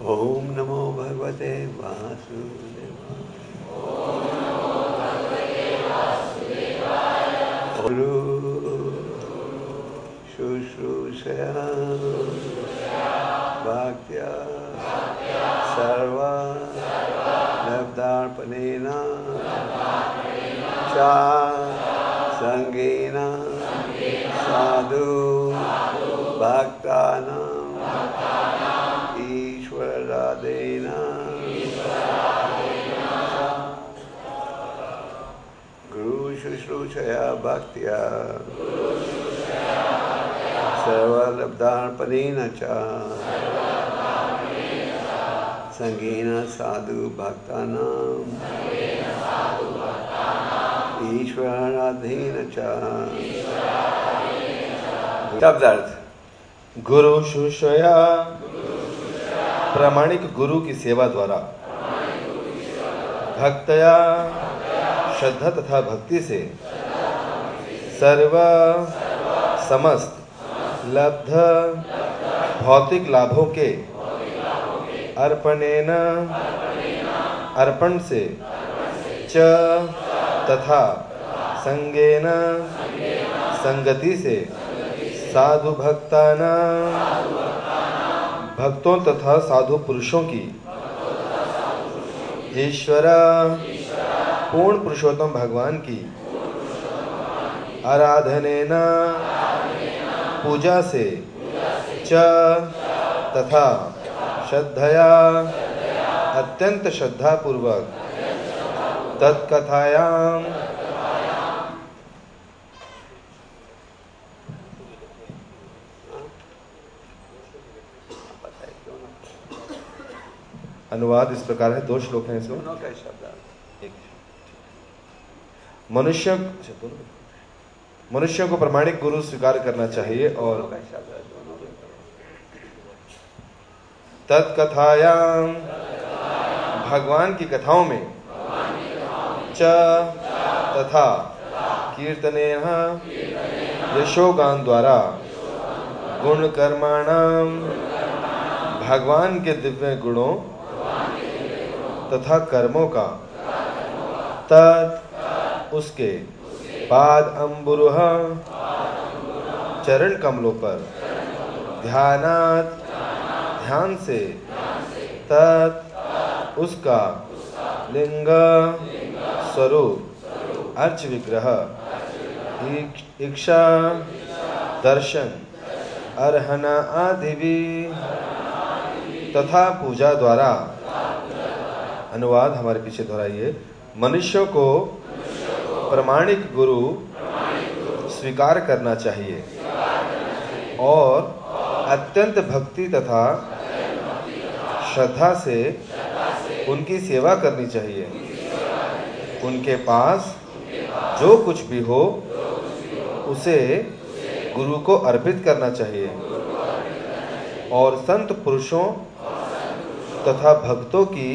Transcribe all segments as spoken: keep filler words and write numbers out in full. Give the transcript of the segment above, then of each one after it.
ओम नमो भगवते वासुदेवाय। गुरु शुश्रूषया भक्त्या सर्वा लब्धार्पणेन च संगेन साधु भक्तानां ईश्वरादेन गुरु शुश्रूषया भक्त्या सर्वलब्धार्पणेन च संगेन साधु भक्तानां ईश्वराधीन च। शब्दार्थ गुरु शुश्रूषया प्रामाणिक गुरु की सेवा द्वारा, भक्तया श्रद्धा तथा भक्ति से सर्व समस्त लब्ध भौतिक लाभों के अर्पणेन अर्पण से च तथा संगेन संगति से साधु भक्ताना भक्तों तथा साधु पुरुषों की ईश्वर पूर्ण पुरुषोत्तम भगवान की आराधनेन पूजा से च तथा श्रद्धया अत्यंत श्रद्धा पूर्वक तत्कथायाम अनुवाद इस प्रकार है। दो श्लोक हैं इसमें। मनुष्य मनुष्य को प्रामाणिक गुरु स्वीकार करना चाहिए और तत्कथायाम भगवान की कथाओं में च तथा कीर्तनेन यशोगान द्वारा गुण कर्माणाम भगवान के दिव्य गुणों तथा कर्मों का तत् उसके पाद अंबुरुह चरण कमलों पर ध्यानात ध्यान से तत् उसका लिंग स्वरूप अर्च विग्रह इच्छा दर्शन अर्हना आदि भी तथा पूजा द्वारा। अनुवाद हमारे पीछे दोहराइए। मनुष्य को प्रामाणिक गुरु स्वीकार करना चाहिए और अत्यंत भक्ति तथा श्रद्धा से उनकी सेवा करनी चाहिए। उनके पास जो कुछ भी हो उसे गुरु को अर्पित करना चाहिए और संत पुरुषों तथा भक्तों की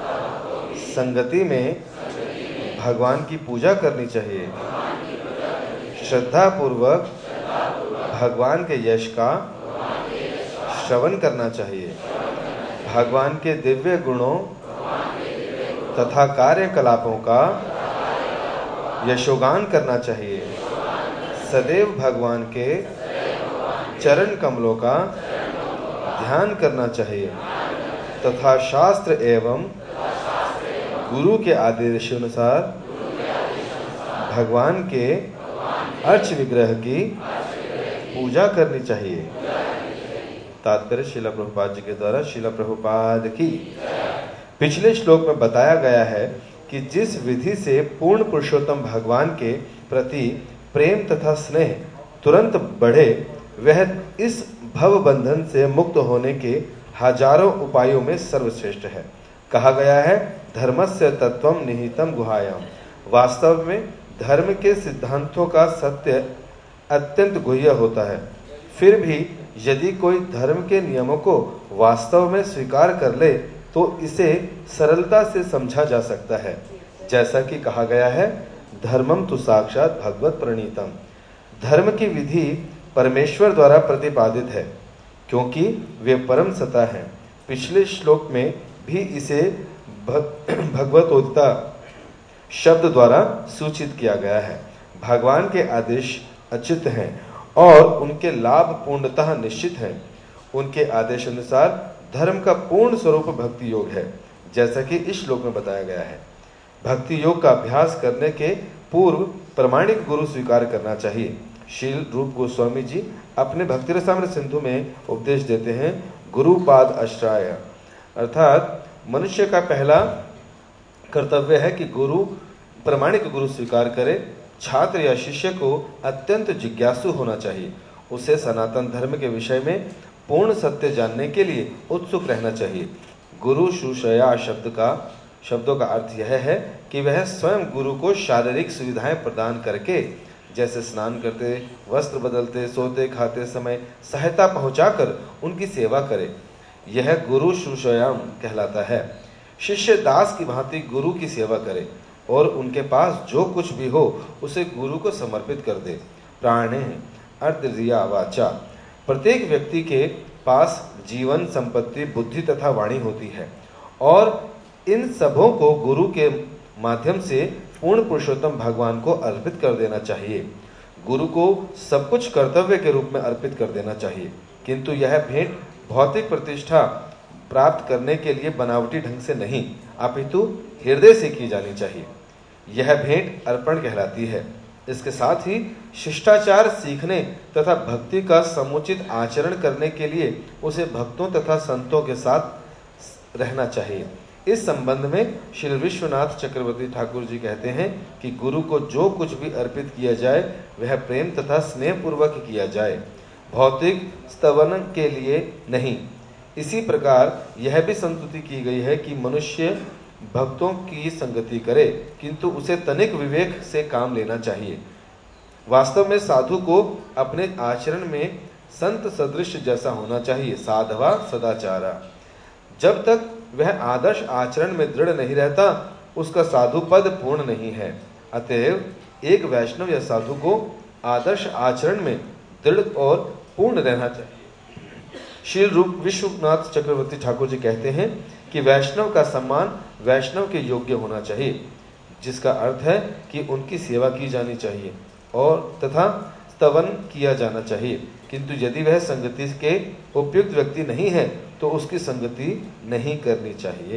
संगति में भगवान की पूजा करनी चाहिए। श्रद्धा पूर्वक भगवान के यश का श्रवण करना चाहिए। भगवान के दिव्य गुणों तथा कार्यकलापों का यशोगान करना चाहिए। सदैव भगवान के चरण कमलों का ध्यान करना चाहिए तथा शास्त्र एवं गुरु के आदेशानुसार भगवान के अर्च विग्रह की पूजा करनी चाहिए। तात्पर्य श्रील प्रभुपाद जी के द्वारा। श्रील प्रभुपाद की पिछले श्लोक में बताया गया है कि जिस विधि से पूर्ण पुरुषोत्तम भगवान के प्रति प्रेम तथा स्नेह तुरंत बढ़े, वह इस भव बंधन से मुक्त होने के हजारों उपायों में सर्वश्रेष्ठ है। कहा गया है धर्मस्य तत्वम निहितम गुहायाम। वास्तव में धर्म के सिद्धांतों का सत्य अत्यंत गुह्य होता है। फिर भी यदि कोई धर्म के नियमों को वास्तव में स्वीकार कर ले तो इसे सरलता से समझा जा सकता है। जैसा कि कहा गया है धर्मम तु साक्षात भगवत प्रणीतम। धर्म की विधि परमेश्वर द्वारा प्रतिपादित है क्योंकि वे परम सत्ता हैं। पिछले श्लोक में भी इसे भगवतोदिता शब्द द्वारा सूचित किया गया है। भगवान के आदेश अच्युत हैं और उनके लाभ पूर्णतः निश्चित हैं। उनके आदेश अनुसार धर्म का पूर्ण स्वरूप भक्ति योग है, जैसा कि इस श्लोक में बताया गया है। भक्ति योग का अभ्यास करने के पूर्व प्रमाणिक गुरु स्वीकार करना चाहिए। शील रूप गोस्वामी जी अपने भक्ति रसामृत सिंधु में उपदेश देते हैं, गुरुपाद आश्रय, अर्थात मनुष्य का पहला कर्तव्य है कि गुरु प्रमाणिक गुरु स्वीकार करे। छात्र या शिष्य को अत्यंत जिज्ञासु होना चाहिए। उसे सनातन धर्म के विषय में पूर्ण सत्य जानने के लिए उत्सुक रहना चाहिए। गुरु शुश्रूषया शब्द का शब्दों का अर्थ यह है कि वह स्वयं गुरु को शारीरिक सुविधाएं प्रदान करके, जैसे स्नान करते, वस्त्र बदलते, सोते, खाते समय सहायता पहुंचाकर उनकी सेवा करे। यह गुरु शुश्रूषयाम कहलाता है। शिष्य दास की भांति गुरु की सेवा करे और उनके पास जो कुछ भी हो उसे गुरु को समर्पित कर दे। प्राणे अर्थ रिया वाचा, प्रत्येक व्यक्ति के पास जीवन, संपत्ति, बुद्धि तथा वाणी होती है और इन सबों को गुरु के माध्यम से पूर्ण पुरुषोत्तम भगवान को अर्पित कर देना चाहिए। गुरु को सब कुछ कर्तव्य के रूप में अर्पित कर देना चाहिए, किंतु यह भेंट भौतिक प्रतिष्ठा प्राप्त करने के लिए बनावटी ढंग से नहीं, अपितु हृदय से की जानी चाहिए। यह भेंट अर्पण कहलाती है। इसके साथ ही शिष्टाचार सीखने तथा भक्ति का समुचित आचरण करने के लिए उसे भक्तों तथा संतों के साथ रहना चाहिए। इस संबंध में श्री विश्वनाथ चक्रवर्ती ठाकुर जी कहते हैं कि गुरु को जो कुछ भी अर्पित किया जाए वह प्रेम तथा स्नेह पूर्वक किया जाए, भौतिक स्तवन के लिए नहीं। इसी प्रकार यह भी संस्तुति की गई है कि मनुष्य भक्तों की संगति करे, किंतु उसे तनिक विवेक से काम लेना चाहिए। वास्तव में साधु को अपने आचरण में संत सदृश जैसा होना चाहिए, साधवा सदाचारा। जब तक वह आदर्श आचरण में दृढ़ नहीं रहता, उसका साधु पद पूर्ण नहीं है। अतएव एक वैष्णव या साधु को आदर्श आचरण में दृढ़ और पूर्ण रहना चाहिए। श्री रूप विश्वनाथ चक्रवर्ती ठाकुर जी कहते हैं कि वैष्णव का सम्मान वैष्णव के योग्य होना चाहिए, जिसका अर्थ है कि उनकी सेवा की जानी चाहिए और तथा स्तवन किया जाना चाहिए। किंतु यदि वह संगति के उपयुक्त व्यक्ति नहीं है तो उसकी संगति नहीं करनी चाहिए।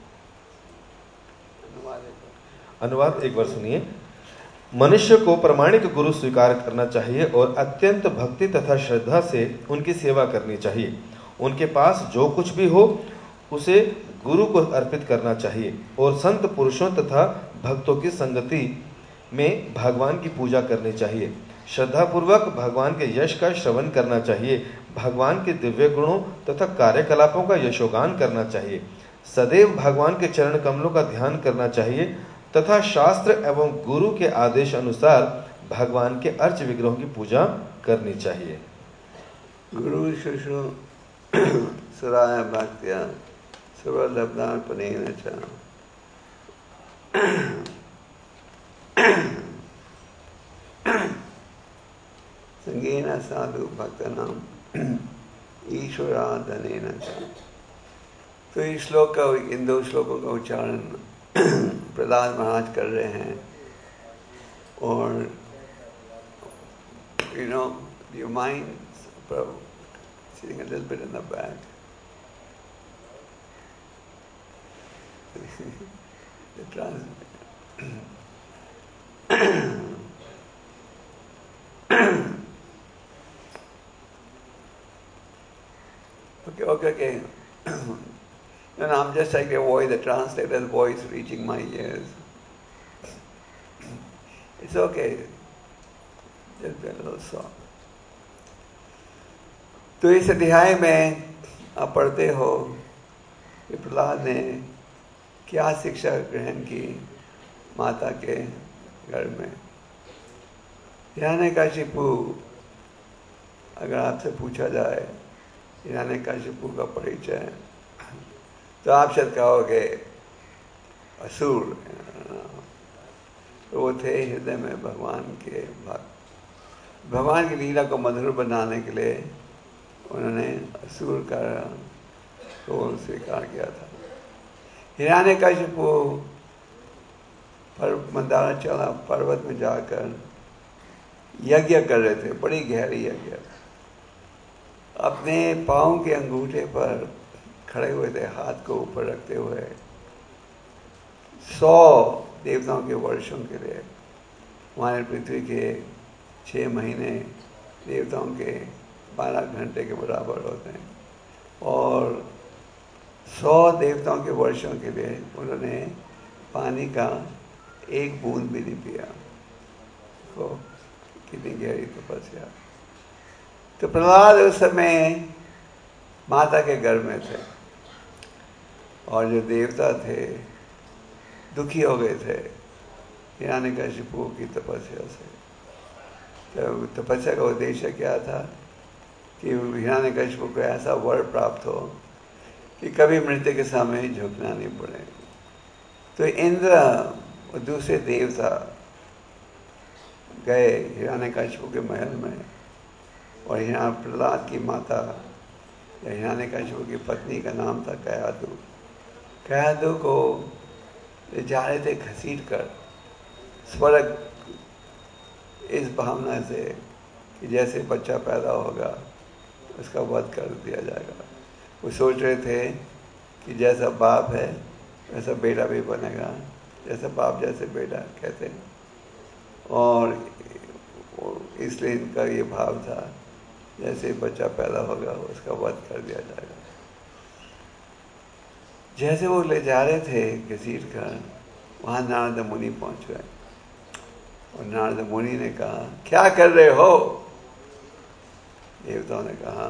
अनुवाद एक बार सुनिए। मनुष्य को प्रमाणिक गुरु स्वीकार करना चाहिए और अत्यंत भक्ति तथा श्रद्धा से उनकी सेवा करनी चाहिए। उनके पास जो कुछ भी हो उसे गुरु को अर्पित करना चाहिए और संत पुरुषों तथा भक्तों की संगति में भगवान की पूजा करनी चाहिए। श्रद्धा पूर्वक भगवान के यश का श्रवण करना चाहिए। भगवान के दिव्य गुणों तथा कार्यकलापों का यशोगान करना चाहिए। सदैव भगवान के चरण कमलों का ध्यान करना चाहिए तथा शास्त्र एवं गुरु के आदेश अनुसार भगवान के अर्च विग्रहों की पूजा करनी चाहिए। गुरु शुश्रूषया भक्त्या सर्वलब्धार्पणेन च संगेन साधु भक्तानां ईश्वराधनेन च। तो इस श्लोक का, इन दो श्लोकों का उच्चारण प्रहलाद महाराज कर रहे हैं और you know your mind sitting a little bit in the back. The trans okay, okay, okay. And I'm just like a voice, the translator's voice reaching my ears. It's okay. Just be a little soft. तो इस अध्याय में आप पढ़ते हो कि प्रहलाद ने क्या शिक्षा ग्रहण की माता के घर में। हिरण्यकशिपु, अगर आपसे पूछा जाए हिरण्यकशिपु का परिचय तो आप शायद कहोगे असुर। तो वो थे हृदय में भगवान के भक्त। भगवान की लीला को मधुर बनाने के लिए उन्होंने असुर का को स्वीकार किया था। हिरण्यकशिपु पर मंदाराचल पर्वत में जाकर यज्ञ कर रहे थे, बड़ी गहरी यज्ञ। अपने पाँव के अंगूठे पर खड़े हुए थे, हाथ को ऊपर रखते हुए, सौ देवताओं के वर्षों के लिए। हमारे पृथ्वी के छः महीने देवताओं के बारह घंटे के बराबर होते हैं, और सौ देवताओं के वर्षों के लिए उन्होंने पानी का एक बूंद भी नहीं पिया। तो कितनी गहरी तपस्या। तो प्रहलाद उस समय माता के गर्भ में थे, और जो देवता थे दुखी हो गए थे हिरण्यकशिपु की तपस्या से। तो तपस्या का उद्देश्य क्या था कि हिरण्यकशिपु को ऐसा वर प्राप्त हो कि कभी मृत्यु के सामने झुकना नहीं पड़े। तो इंद्र और दूसरे देवता गए हिरण्यकशिपु के महल में, और यहाँ प्रहलाद की माता या हिरण्यकशिपु की पत्नी का नाम था कयाधु। कयाधु को ले जा रहे थे घसीट कर स्वर्ग, इस भावना से कि जैसे बच्चा पैदा होगा उसका वध कर दिया जाएगा। वो सोच रहे थे कि जैसा बाप है वैसा बेटा भी बनेगा, जैसा बाप जैसे बेटा कहते हैं, और इसलिए इनका ये भाव था जैसे बच्चा पैदा होगा उसका वध कर दिया जाएगा। जैसे वो ले जा रहे थे घसीट कर, वहाँ नारद मुनि पहुँच गए, और नारद मुनि ने कहा क्या कर रहे हो? देवताओं ने कहा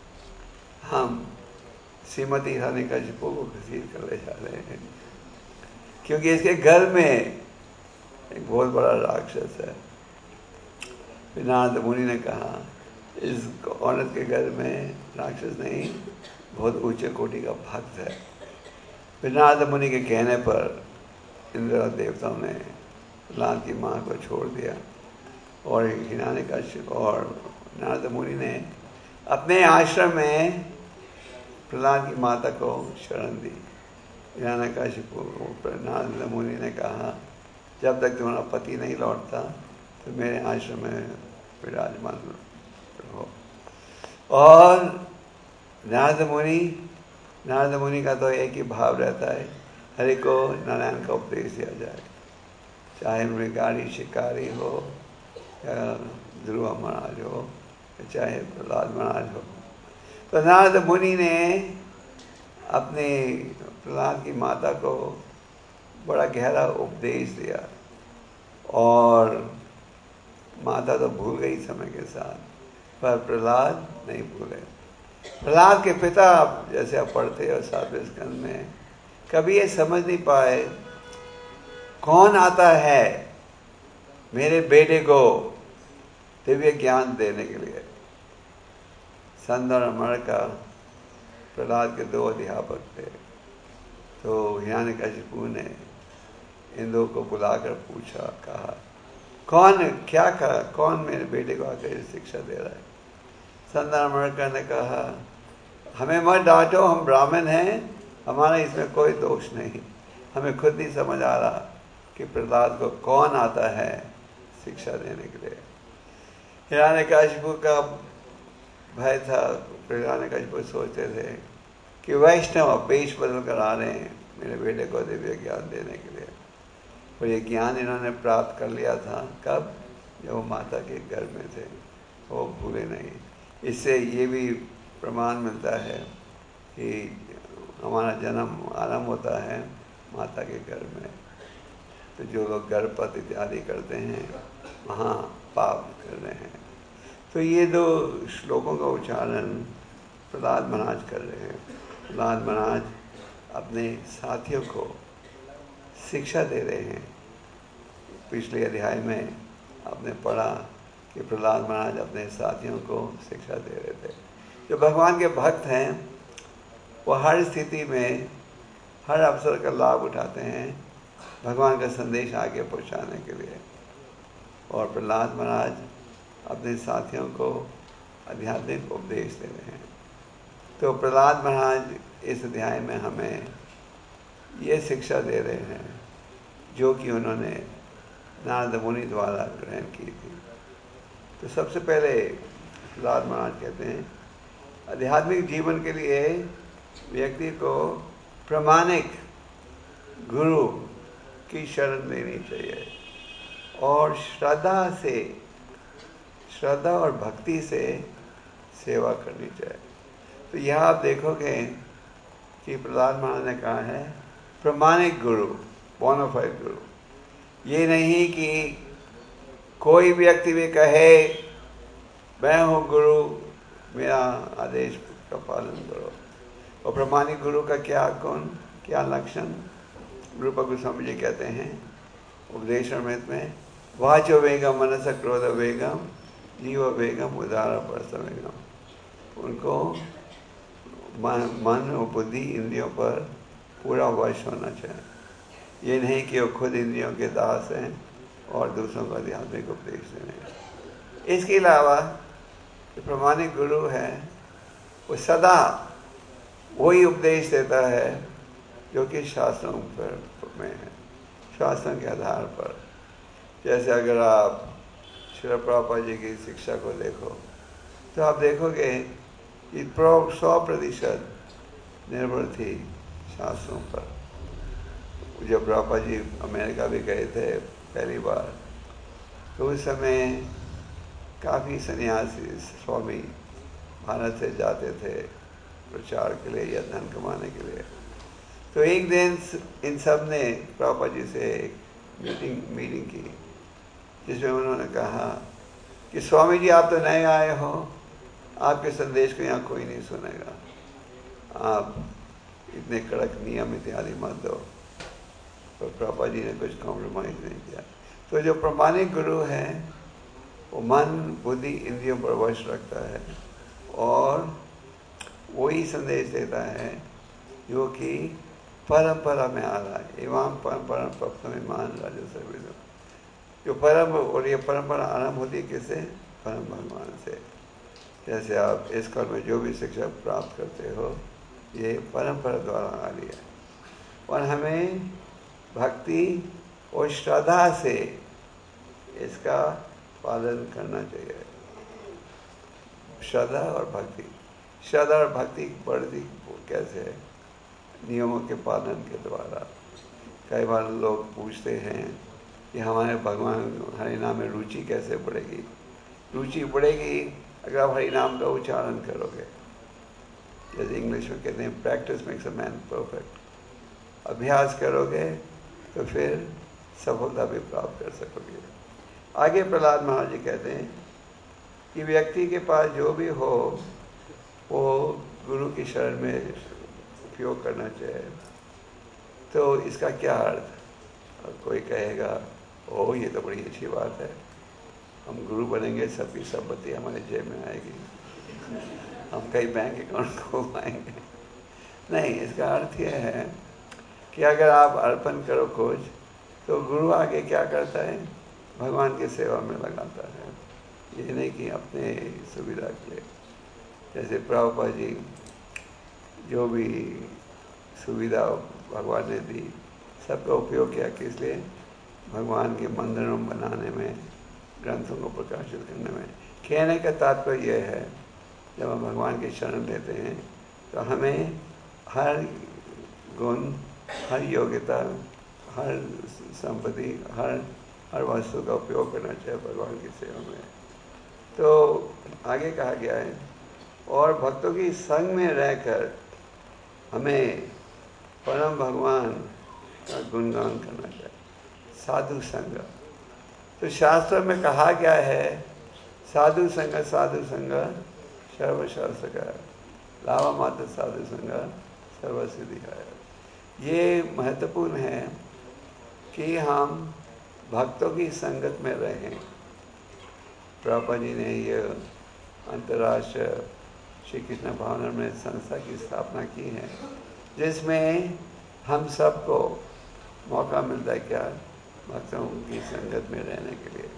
हम श्रीमती हिरण्यकशिपु को घसीट कर ले जा रहे हैं, क्योंकि इसके घर में एक बहुत बड़ा राक्षस है। फिर नारद मुनि ने कहा इस औरत के घर में राक्षस नहीं, बहुत ऊंचे कोटि का भक्त है। फिर नारद मुनि के कहने पर इंद्र और देवताओं ने प्रहलाद की माँ को छोड़ दिया, और हिरण्यकशिपु और नारद मुनि ने अपने आश्रम में प्रहलाद की माता को शरण दी। हिरण्यकशिपु को नारद मुनि ने कहा जब तक तुम्हारा पति नहीं लौटता तो मेरे आश्रम में विराजमान हो। और नारद मुनि नारद मुनि का तो एक ही भाव रहता है, हरि को नारायण का उपदेश दिया जाए, चाहे मृगारी शिकारी हो या ध्रुव महाराज हो, चाहे प्रहलाद महाराज हो। तो नारद मुनि ने अपने प्रहलाद की माता को बड़ा गहरा उपदेश दिया, और माता तो भूल गई समय के साथ, पर प्रहलाद नहीं भूले। प्रहलाद के पिता जैसे आप पढ़ते हो सातवें स्कंद में, कभी ये समझ नहीं पाए कौन आता है मेरे बेटे को दिव्य ज्ञान देने के लिए। संत और अमर का प्रहलाद के दो अध्यापक थे, तो हिरण्यकशिपु ने इन दो को बुलाकर पूछा, कहा कौन क्या कहा कौन मेरे बेटे को आकर शिक्षा दे रहा है? संत अमर ने कहा हमें मत डांटो, हम ब्राह्मण हैं, हमारा इसमें कोई दोष नहीं, हमें खुद नहीं समझ आ रहा कि प्रहलाद को कौन आता है शिक्षा देने के लिए। हिरण्यकशिपु का भय था, हिरण्यकशिपु सोचते थे कि वैष्णव वेश बदल कर आ रहे हैं मेरे बेटे को दिव्य ज्ञान देने के लिए, और ये ज्ञान इन्होंने प्राप्त कर लिया था कब? जब वो माता के गर्भ में थे, वो भूले नहीं। इससे ये भी प्रमाण मिलता है कि हमारा जन्म आरंभ होता है माता के गर्भ में। तो जो लोग गर्भपात इत्यादि करते हैं वहाँ पाप कर रहे हैं। तो ये दो श्लोकों का उच्चारण प्रहलाद महाराज कर रहे हैं। प्रहलाद महाराज अपने साथियों को शिक्षा दे रहे हैं। पिछले अध्याय में आपने पढ़ा कि प्रहलाद महाराज अपने साथियों को शिक्षा दे रहे थे। जो भगवान के भक्त हैं वो हर स्थिति में हर अवसर का लाभ उठाते हैं भगवान का संदेश आगे पहुंचाने के लिए। और प्रहलाद महाराज अपने साथियों को आध्यात्मिक उपदेश दे रहे हैं। तो प्रहलाद महाराज इस अध्याय में हमें ये शिक्षा दे रहे हैं जो कि उन्होंने नारद मुनि द्वारा ग्रहण की थी। तो सबसे पहले प्रहलाद महाराज कहते हैं आध्यात्मिक जीवन के लिए व्यक्ति को प्रामाणिक गुरु की शरण लेनी चाहिए और श्रद्धा से श्रद्धा और भक्ति से सेवा करनी चाहिए। तो यह आप देखोगे कि प्रहलाद महाराज ने कहा है प्रामाणिक गुरु, बोनाफाइड गुरु। ये नहीं कि कोई व्यक्ति भी कहे मैं हूँ गुरु, मेरा आदेश का पालन करो। और प्रामाणिक गुरु का क्या गुण, क्या लक्षण? रूप गोस्वामी जी कहते हैं उपदेशामृत में, वाचो वेगम मनस क्रोध वेगम जीव वेगम उदार परस वेगम। उनको मन, मन और बुद्धि इंद्रियों पर पूरा वश होना चाहिए। ये नहीं कि वो खुद इंद्रियों के दास हैं और दूसरों को आध्यात्मिक उपदेश दे रहे हैं। इसके अलावा जो प्रामाणिक गुरु है वो सदा वही उपदेश देता है जो कि शास्त्रों पर में है, शास्त्रों के आधार पर। जैसे अगर आप श्री प्रभुपाद जी की शिक्षा को देखो तो आप देखोगे कि सौ प्रतिशत निर्भर थी शास्त्रों पर। जब प्रभुपाद जी अमेरिका भी गए थे पहली बार तो उस समय काफ़ी सन्यासी स्वामी भारत से जाते थे प्रचार के लिए या धन कमाने के लिए। तो एक दिन इन सब ने प्रभुपाद जी से एक मीटिंग मीटिंग की जिसमें उन्होंने कहा कि स्वामी जी आप तो नए आए हो, आपके संदेश को यहाँ कोई नहीं सुनेगा, आप इतने कड़क नियम इत्यादि मत दो। तो प्रभुपाद जी ने कुछ कॉम्प्रोमाइज़ नहीं किया। तो जो प्रामाणिक गुरु है वो मन बुद्धि इंद्रियों पर वश रखता है और वही संदेश देता है जो कि परंपरा में आ रहा है। एवं परंपरा पक्ष में मान राजो सर्विदो। जो परम और ये परंपरा आरंभ होती है किससे? परम भगवान से। जैसे आप इस कर्म में जो भी शिक्षा प्राप्त करते हो ये परंपरा द्वारा आ रही है और हमें भक्ति और श्रद्धा से इसका पालन करना चाहिए। श्रद्धा और भक्ति, श्रद्धा और भक्ति बढ़ती कैसे है? नियमों के पालन के द्वारा। कई बार लोग पूछते हैं कि हमारे भगवान हरि नाम में रुचि कैसे बढ़ेगी? रुचि बढ़ेगी अगर आप हरि नाम का उच्चारण करोगे। जैसे इंग्लिश में कहते हैं practice makes a man perfect. अभ्यास करोगे तो फिर सफलता भी प्राप्त कर सकोगे। आगे प्रहलाद महाराज जी कहते हैं कि व्यक्ति के पास जो भी हो वो गुरु की शरण में उपयोग करना चाहिए। तो इसका क्या अर्थ? और कोई कहेगा ओ ये तो बड़ी अच्छी बात है, हम गुरु बनेंगे, सबकी संपत्ति हमारे जेब में आएगी, हम कई बैंक अकाउंट खो पाएंगे। नहीं, इसका अर्थ यह है कि अगर आप अर्पण करो कुछ तो गुरु आगे क्या करता है? भगवान की सेवा में लगाता है। ये नहीं कि अपने सुविधा के लिए। जैसे प्रभुपाद जी जो भी सुविधा भगवान ने दी सबका उपयोग किया किस लिए? भगवान के मंदिरों बनाने में, ग्रंथों को प्रकाशित करने में। कहने का तात्पर्य यह है जब हम भगवान की शरण लेते हैं तो हमें हर गुण, हर योग्यता, हर संपत्ति, हर हर वस्तु का उपयोग करना चाहिए भगवान की सेवा में। तो आगे कहा गया है और भक्तों की संग में रहकर हमें परम भगवान का गुणगान करना चाहिए, साधु संग। तो शास्त्र में कहा गया है साधु संग साधु संग सर्वशास्त्र का लावा मात्र साधु संग सर्वसिद्धि है। ये महत्वपूर्ण है कि हम भक्तों की संगत में रहें। प्रभुपाद जी ने यह अंतर्राष्ट्रीय श्री कृष्ण भावनामृत में संस्था की स्थापना की है जिसमें हम सबको मौका मिलता है क्या? भक्तों की संगत में रहने के लिए।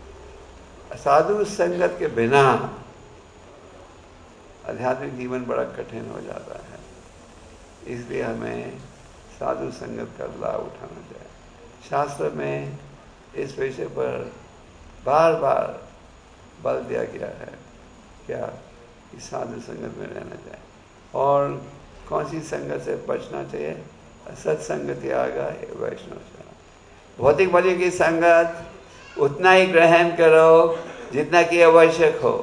साधु संगत के बिना आध्यात्मिक जीवन बड़ा कठिन हो जाता है। इसलिए हमें साधु संगत का लाभ उठाना चाहिए। शास्त्र में इस विषय पर बार बार बल दिया गया है क्या कि साधु संगत में रहना चाहिए। और कौन सी संगत से बचना चाहिए? सत्संगति आगा वैष्णव सेवा। भौतिक बलियों की संगत उतना ही ग्रहण करो जितना कि आवश्यक हो।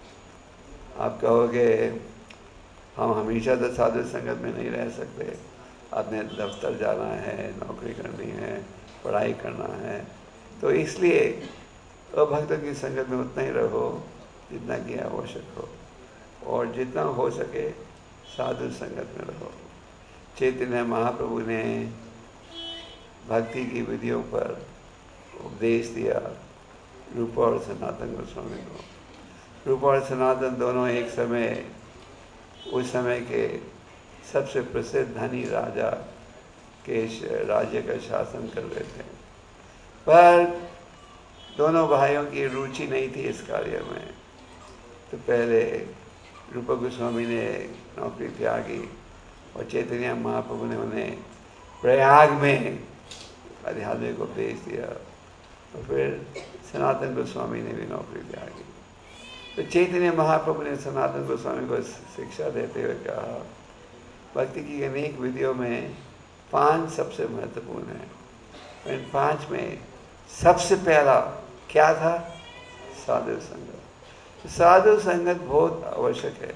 आप कहोगे हम हमेशा तो साधु संगत में नहीं रह सकते, अपने दफ्तर जाना है, नौकरी करनी है, पढ़ाई करना है, तो इसलिए अभक्तों की संगत में उतना ही रहो जितना कि आवश्यक हो, और जितना हो सके साधु संगत में रहो। चैतन्य महाप्रभु ने भक्ति की विधियों पर उपदेश दिया रूप और सनातन गोस्वामी को। रूप और सनातन दोनों एक समय उस समय के सबसे प्रसिद्ध धनी राजा के राज्य का शासन कर रहे थे, पर दोनों भाइयों की रुचि नहीं थी इस कार्य में। तो पहले रूप गोस्वामी ने नौकरी त्यागी और चैतन्य महाप्रभु ने उन्हें प्रयाग में आध्यात्मिक को भेज दिया, और फिर सनातन गोस्वामी ने भी नौकरी त्यागी। तो चैतन्य महाप्रभु ने सनातन गोस्वामी को शिक्षा देते हुए कहा, भक्ति की अनेक विधियों में पांच सबसे महत्वपूर्ण है। इन पांच में सबसे पहला क्या था? साधु संगत। तो साधु संगत बहुत आवश्यक है,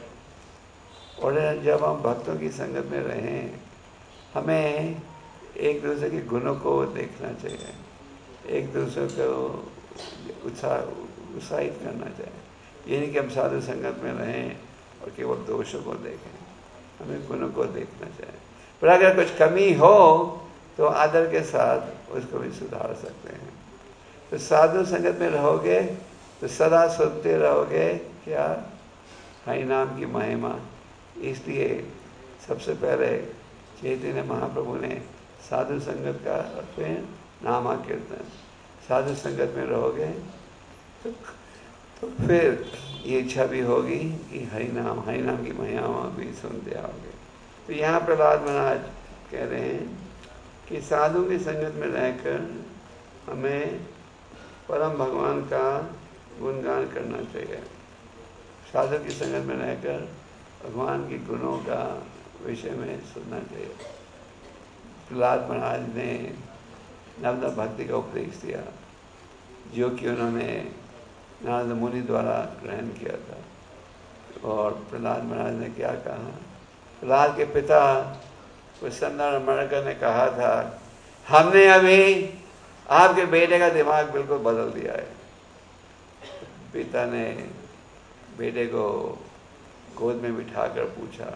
और जब हम भक्तों की संगत में रहें, हमें एक दूसरे के गुणों को देखना चाहिए, एक दूसरे को उत्साह उत्साहित करना चाहिए। ये नहीं कि हम साधु संगत में रहें और केवल दोषों को देखें, हमें गुणों को देखना चाहिए। पर अगर कुछ कमी हो तो आदर के साथ उसको भी सुधार सकते हैं। तो साधु संगत में रहोगे तो सदा सुनते रहोगे क्या? हरि नाम की महिमा। इसलिए सबसे पहले चैतन्य महाप्रभु ने साधु संगत का और फिर नामा कीर्तन। साधु संगत में रहोगे तो, तो फिर ये इच्छा भी होगी कि हरि नाम हरि नाम की महिमा भी सुनते आओगे। तो यहाँ प्रहलाद महाराज कह रहे हैं कि साधु की संगत में रहकर हमें परम भगवान का गुणगान करना चाहिए। साधु की संगत में रहकर भगवान के गुणों का विषय में सुनना चाहिए। प्रहलाद महाराज ने नवदा भक्ति का उपदेश दिया, जो कि उन्होंने नारद मुनि द्वारा ग्रहण किया था। और प्रहलाद महाराज ने क्या कहा? प्रहलाद के पिता कुशंदर मणकर ने कहा था, हमने अभी आपके बेटे का दिमाग बिल्कुल बदल दिया है। पिता ने बेटे को गोद में बिठाकर पूछा,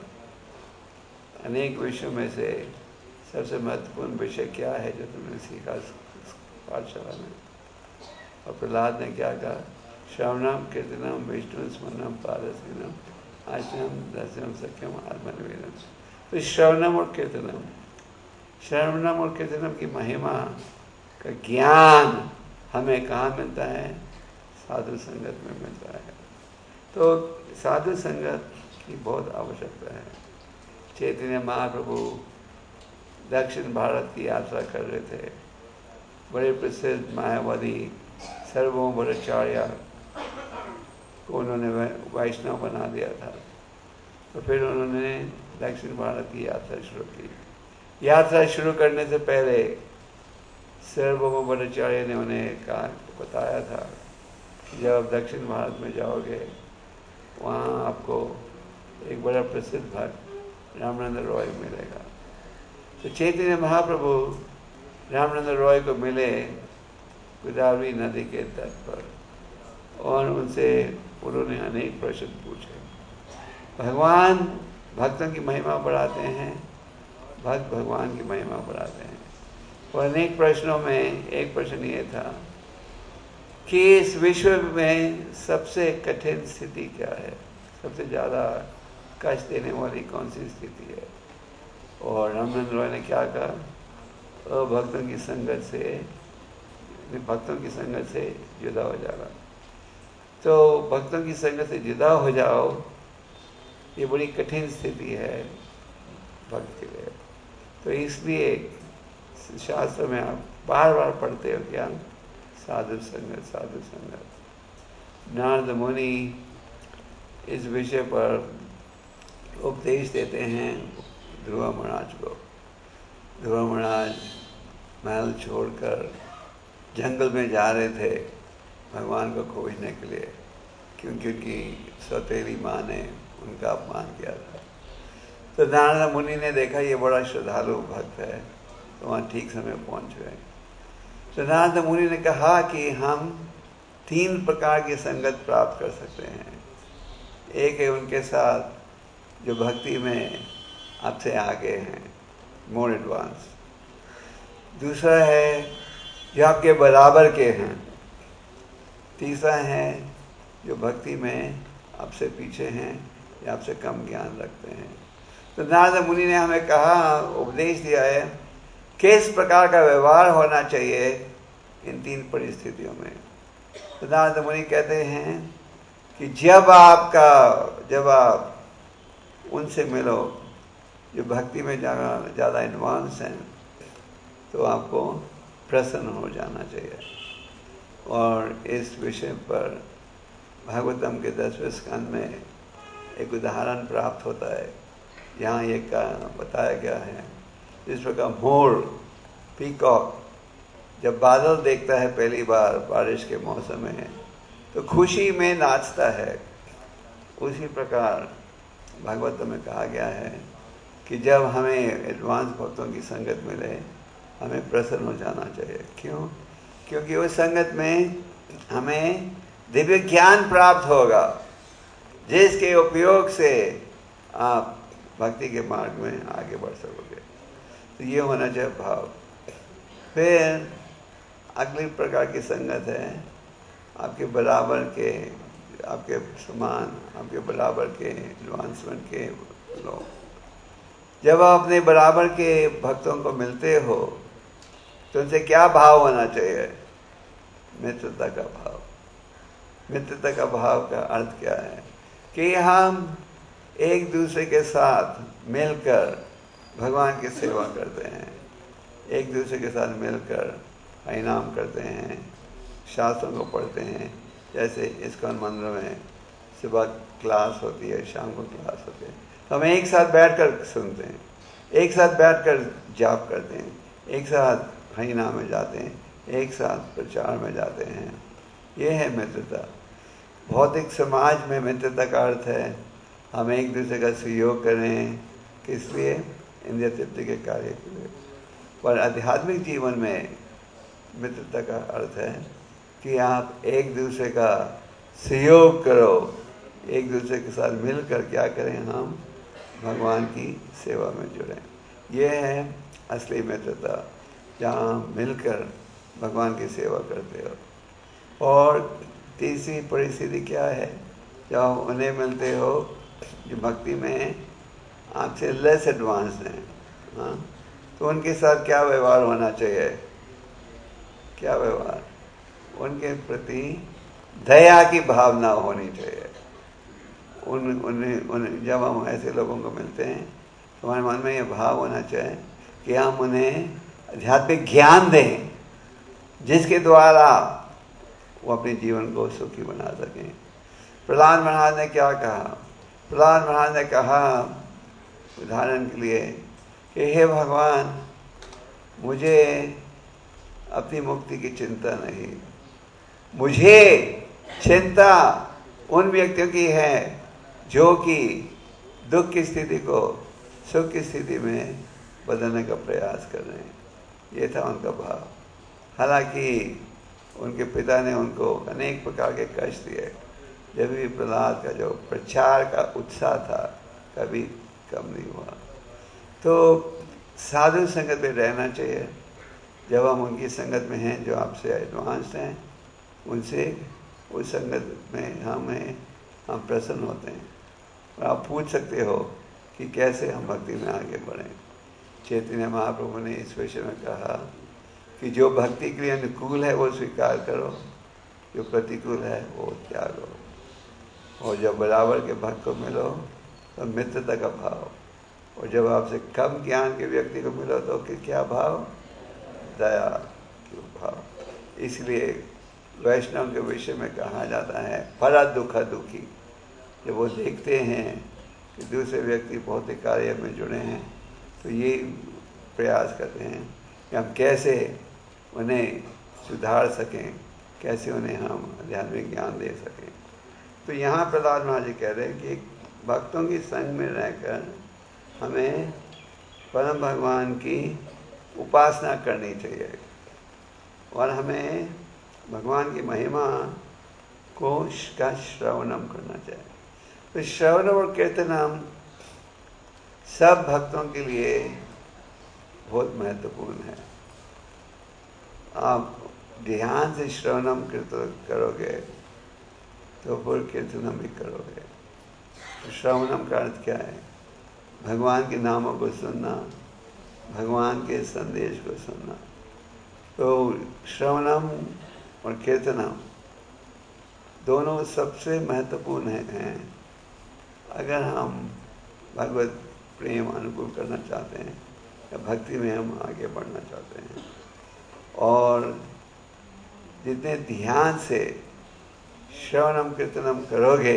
अनेक विषयों में से सबसे महत्वपूर्ण विषय क्या है जो तुमने सीखा पाठशाला में? और प्रहलाद ने क्या कहा? श्रवणम कीर्तनम विष्णु स्मरणम पारसीनम आश्रम दर्शनम सख्यम आत्मनिवेदन। तो श्रवणम और कीर्तनम श्रवणम और कीर्तनम की महिमा का ज्ञान हमें कहाँ मिलता है? साधु संगत में मिलता है। तो साधु संगत की बहुत आवश्यकता है। चैतन्य महाप्रभु दक्षिण भारत की यात्रा कर रहे थे। बड़े प्रसिद्ध मायावादी सर्वभौम भट्टाचार्य को उन्होंने वैष्णव बना दिया था। तो फिर उन्होंने दक्षिण भारत की यात्रा शुरू की। यात्रा शुरू करने से पहले सर्वभौम भट्टाचार्य ने उन्हें कहा बताया था, जब दक्षिण भारत में जाओगे वहाँ आपको एक बड़ा प्रसिद्ध भक्त रामानंद रॉय मिलेगा। तो चैतन्य महाप्रभु रामानंद रॉय को मिले गोदावरी नदी के तट पर, और उनसे उन्होंने अनेक प्रश्न पूछे। भगवान भक्तों की महिमा बढ़ाते हैं, भक्त भगवान की महिमा बढ़ाते हैं। और अनेक प्रश्नों में एक प्रश्न ये था कि इस विश्व में सबसे कठिन स्थिति क्या है, सबसे ज़्यादा कष्ट देने वाली कौन सी स्थिति है? और रामानंद रॉय ने क्या कहा? भक्तों की संगत से भक्तों की संगत से जुदा हो जाना। तो भक्तों की संगत से जुदा हो जाओ, ये बड़ी कठिन स्थिति है। भक्त के लिए। तो इसलिए शास्त्र में आप बार बार पढ़ते हो क्या, साधु संगत, साधु संगत। नारद मुनि इस विषय पर उपदेश देते हैं ध्रुव महाराज को। ध्रुव महाराज महल छोड़कर जंगल में जा रहे थे भगवान को खोजने के लिए, क्योंकि उनकी सौतेली माँ ने उनका अपमान किया था। तो नारद मुनि ने देखा ये बड़ा श्रद्धालु भक्त है, तो वहाँ ठीक समय पहुँच गए। तो नारद मुनि ने कहा कि हम तीन प्रकार की संगत प्राप्त कर सकते हैं। एक है उनके साथ जो भक्ति में आपसे आगे हैं, मोर एडवांस। दूसरा है जो आपके बराबर के हैं। तीसरा है जो भक्ति में आपसे पीछे हैं या आपसे कम ज्ञान रखते हैं। तो नारद मुनि ने हमें कहा, उपदेश दिया है किस प्रकार का व्यवहार होना चाहिए इन तीन परिस्थितियों में। तो नारद मुनि कहते हैं कि जब आपका जब आप उनसे मिलो जो भक्ति में ज़्यादा ज़्यादा एडवांस हैं, तो आपको प्रसन्न हो जाना चाहिए। और इस विषय पर भागवतम के दसवें स्कंद में एक उदाहरण प्राप्त होता है। यहाँ ये का बताया गया है, जिस प्रकार मोर, पीकॉक जब बादल देखता है पहली बार बारिश के मौसम में, तो खुशी में नाचता है। उसी प्रकार भागवत में कहा गया है कि जब हमें एडवांस भक्तों की संगत मिले, हमें प्रसन्न हो जाना चाहिए। क्यों? क्योंकि उस संगत में हमें दिव्य ज्ञान प्राप्त होगा, जिसके उपयोग से आप भक्ति के मार्ग में आगे बढ़ सकोगे। तो ये होना चाहिए भाव। फिर अगली प्रकार की संगत है आपके बराबर के, आपके समान, आपके बराबर के एडवांसमेंट के लोग। जब आप अपने बराबर के भक्तों को मिलते हो तो उनसे क्या भाव होना चाहिए? मित्रता का भाव। मित्रता का भाव का अर्थ क्या है? कि हम एक दूसरे के साथ मिलकर भगवान की सेवा करते हैं, एक दूसरे के साथ मिलकर हरिनाम करते हैं, शास्त्रों को पढ़ते हैं। जैसे इस्कॉन मंदिर में सुबह क्लास होती है, शाम को क्लास होती है, तो हम एक साथ बैठकर सुनते हैं, एक साथ बैठकर जाप करते हैं, एक साथ हरिनाम में जाते हैं, एक साथ प्रचार में जाते हैं। ये है मित्रता। भौतिक समाज में मित्रता का अर्थ है हम एक दूसरे का सहयोग करें, किस लिए? इंद्रिय तृप्ति के कार्य के लिए। पर आध्यात्मिक जीवन में मित्रता का अर्थ है कि आप एक दूसरे का सहयोग करो, एक दूसरे के साथ मिलकर क्या करें? हम भगवान की सेवा में जुड़ें। यह है असली मित्रता, जहाँ मिलकर भगवान की सेवा करते हो। और तीसरी परिस्थिति क्या है? जब उन्हें मिलते हो जो भक्ति में आपसे लेस एडवांस हैं, हाँ, तो उनके साथ क्या व्यवहार होना चाहिए? क्या व्यवहार? उनके प्रति दया की भावना होनी चाहिए। उन उन्हें उन जब हम ऐसे लोगों को मिलते हैं तो हमारे मन में ये भाव होना चाहिए कि हम उन्हें आध्यात्मिक ज्ञान दें, जिसके द्वारा वो अपने जीवन को सुखी बना सकें। प्रहलाद महाराज ने क्या कहा? प्रहलाद महाराज ने कहा उदाहरण के लिए कि हे भगवान, मुझे अपनी मुक्ति की चिंता नहीं, मुझे चिंता उन व्यक्तियों की है जो कि दुख की स्थिति को सुख की स्थिति में बदलने का प्रयास कर रहे हैं। ये था उनका भाव। हालांकि उनके पिता ने उनको अनेक प्रकार के कष्ट दिए, जब भी प्रहलाद का जो प्रचार का उत्साह था कभी कम नहीं हुआ। तो साधु संगत में रहना चाहिए। जब हम उनकी संगत में हैं जो आपसे एडवांस हैं, उनसे उस संगत में हमें हम प्रसन्न होते हैं। और आप पूछ सकते हो कि कैसे हम भक्ति में आगे बढ़ें। चैतन्य महाप्रभु ने इस विषय में कहा कि जो भक्ति के लिए अनुकूल है वो स्वीकार करो, जो प्रतिकूल है वो त्यागो। और जब बराबर के भक्त को मिलो तो मित्रता का भाव, और जब आपसे कम ज्ञान के व्यक्ति को मिलो तो कि क्या भाव? दया के भाव। इसलिए वैष्णव के विषय में कहा जाता है परा दुख दुखी। जब वो देखते हैं कि दूसरे व्यक्ति भौतिक कार्य में जुड़े हैं तो ये प्रयास करते हैं कि हम कैसे उन्हें सुधार सकें, कैसे उन्हें हम आध्यात्मिक ज्ञान दे सकें। तो यहाँ प्रहलाद महाराज जी कह रहे हैं कि भक्तों की संग में रहकर हमें परम भगवान की उपासना करनी चाहिए और हमें भगवान की महिमा को का श्रवणम करना चाहिए। तो श्रवण और कीर्तनम सब भक्तों के लिए बहुत महत्वपूर्ण है। आप ध्यान से श्रवणम कीर्तन करोगे तो फिर कीर्तनम भी करोगे। तो श्रवणम का अर्थ क्या है? भगवान के नामों को सुनना, भगवान के संदेश को सुनना। तो श्रवणम और कीर्तनम दोनों सबसे महत्वपूर्ण हैं अगर हम भगवत प्रेम अनुकूल करना चाहते हैं या भक्ति में हम आगे बढ़ना चाहते हैं। और जितने ध्यान से श्रवणम कीर्तनम करोगे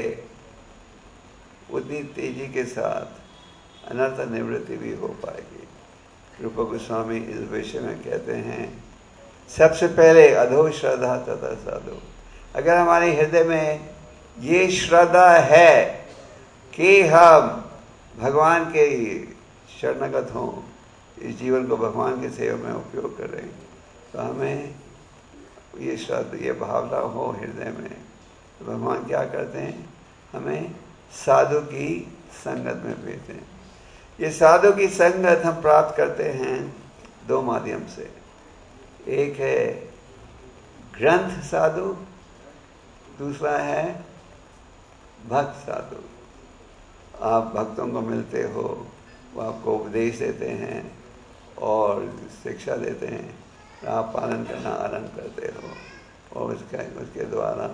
उतनी तेजी के साथ अनर्थ निवृत्ति भी हो पाएगी। रूप गोस्वामी इस विषय में कहते हैं सबसे पहले अधो श्रद्धा तथा साधु। अगर हमारे हृदय में ये श्रद्धा है कि हम भगवान के शरणगत हों, इस जीवन को भगवान के सेवा में उपयोग करें, तो हमें ये श्रद्धा, ये भावना हो हृदय में, तो भगवान क्या करते हैं? हमें साधु की संगत में भेजते हैं। ये साधु की संगत हम प्राप्त करते हैं दो माध्यम से। एक है ग्रंथ साधु, दूसरा है भक्त साधु। आप भक्तों को मिलते हो, वो आपको उपदेश देते हैं और शिक्षा देते हैं, आप पालन करना आरंभ करते हो और उसका उसके द्वारा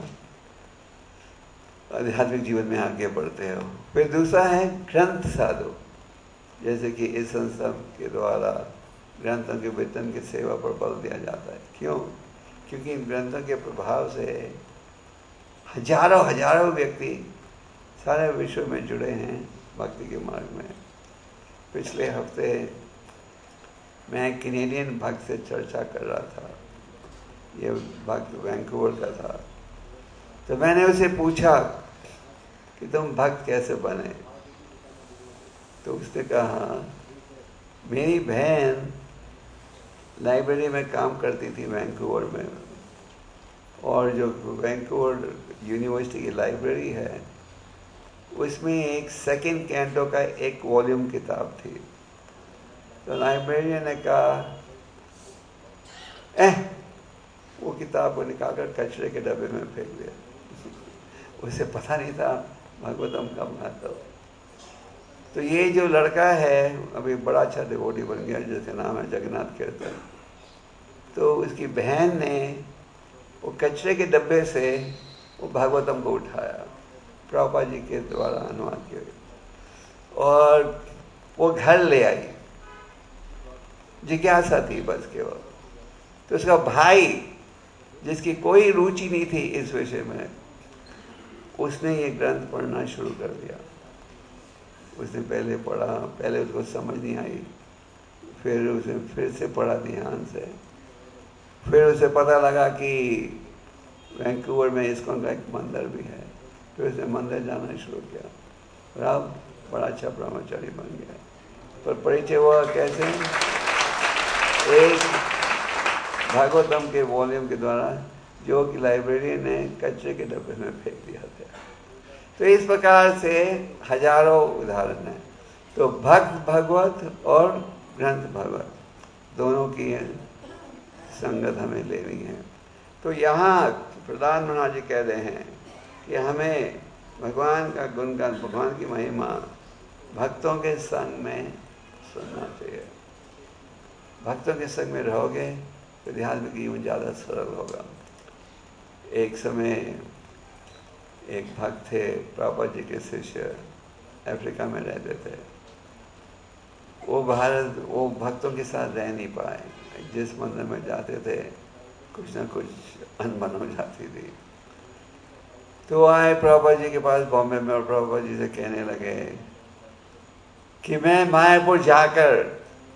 आध्यात्मिक जीवन में आगे बढ़ते हो। फिर दूसरा है ग्रंथ साधु, जैसे कि इस संस्था के द्वारा ग्रंथों के वेतन की सेवा पर बल दिया जाता है। क्यों? क्योंकि इन ग्रंथों के प्रभाव से हजारों हजारों व्यक्ति सारे विश्व में जुड़े हैं भक्ति के मार्ग में। पिछले हफ्ते मैं कैनेडियन भक्त से चर्चा कर रहा था, ये भक्त वैंकूवर का था। तो मैंने उसे पूछा कि तुम भक्त कैसे बने? तो उसने कहा मेरी बहन लाइब्रेरी में काम करती थी वैंकूवर में, और जो वैंकूवर यूनिवर्सिटी की लाइब्रेरी है उसमें एक सेकंड कैंटो का एक वॉल्यूम किताब थी। तो लाइब्रेरियन ने कहा एह वो किताब को निकालकर कचरे के डब्बे में फेंक दिया। उसे पता नहीं था भागवतम का महत्व। तो ये जो लड़का है अभी बड़ा अच्छा डिवोटी बन गया, जिसका नाम है जगन्नाथ कीर्तन। तो उसकी बहन ने वो कचरे के डब्बे से वो भागवतम को उठाया, प्रभुपाद जी के द्वारा अनुवाद किया, और वो घर ले आई। जिज्ञासा थी बस केवल। तो उसका भाई जिसकी कोई रुचि नहीं थी इस विषय में, उसने ये ग्रंथ पढ़ना शुरू कर दिया। उसने पहले पढ़ा, पहले उसको समझ नहीं आई, फिर उसे फिर से पढ़ा ध्यान से, फिर उसे पता लगा कि वैंकूवर में इस्कॉन का एक मंदिर भी है, फिर उसने मंदिर जाना शुरू किया और अब बड़ा अच्छा ब्रह्मचारी बन गया। पर परिचय हुआ कैसे? एक भागवतम के वॉल्यूम के द्वारा, जो कि लाइब्रेरियन ने कचरे के डब्बे में फेंक दिया था। तो इस प्रकार से हजारों उदाहरण हैं। तो भक्त भगवत और ग्रंथ भगवत दोनों की संगत हमें लेनी है। तो यहाँ प्रहलाद महाराज जी कह रहे हैं कि हमें भगवान का गुणगान, भगवान की महिमा भक्तों के संग में सुनना चाहिए। भक्तों के संग में रहोगे तो आध्यात्मिक जीवन ज़्यादा सरल होगा। एक समय एक भक्त थे, प्रभुपाद जी के शिष्य, अफ्रीका में रहते थे। वो भारत वो भक्तों के साथ रह नहीं पाए। जिस मंदिर में जाते थे कुछ ना कुछ अनबन हो जाती थी। तो आए प्रभुपाद जी के पास बॉम्बे में और प्रभुपाद जी से कहने लगे कि मैं मायापुर जाकर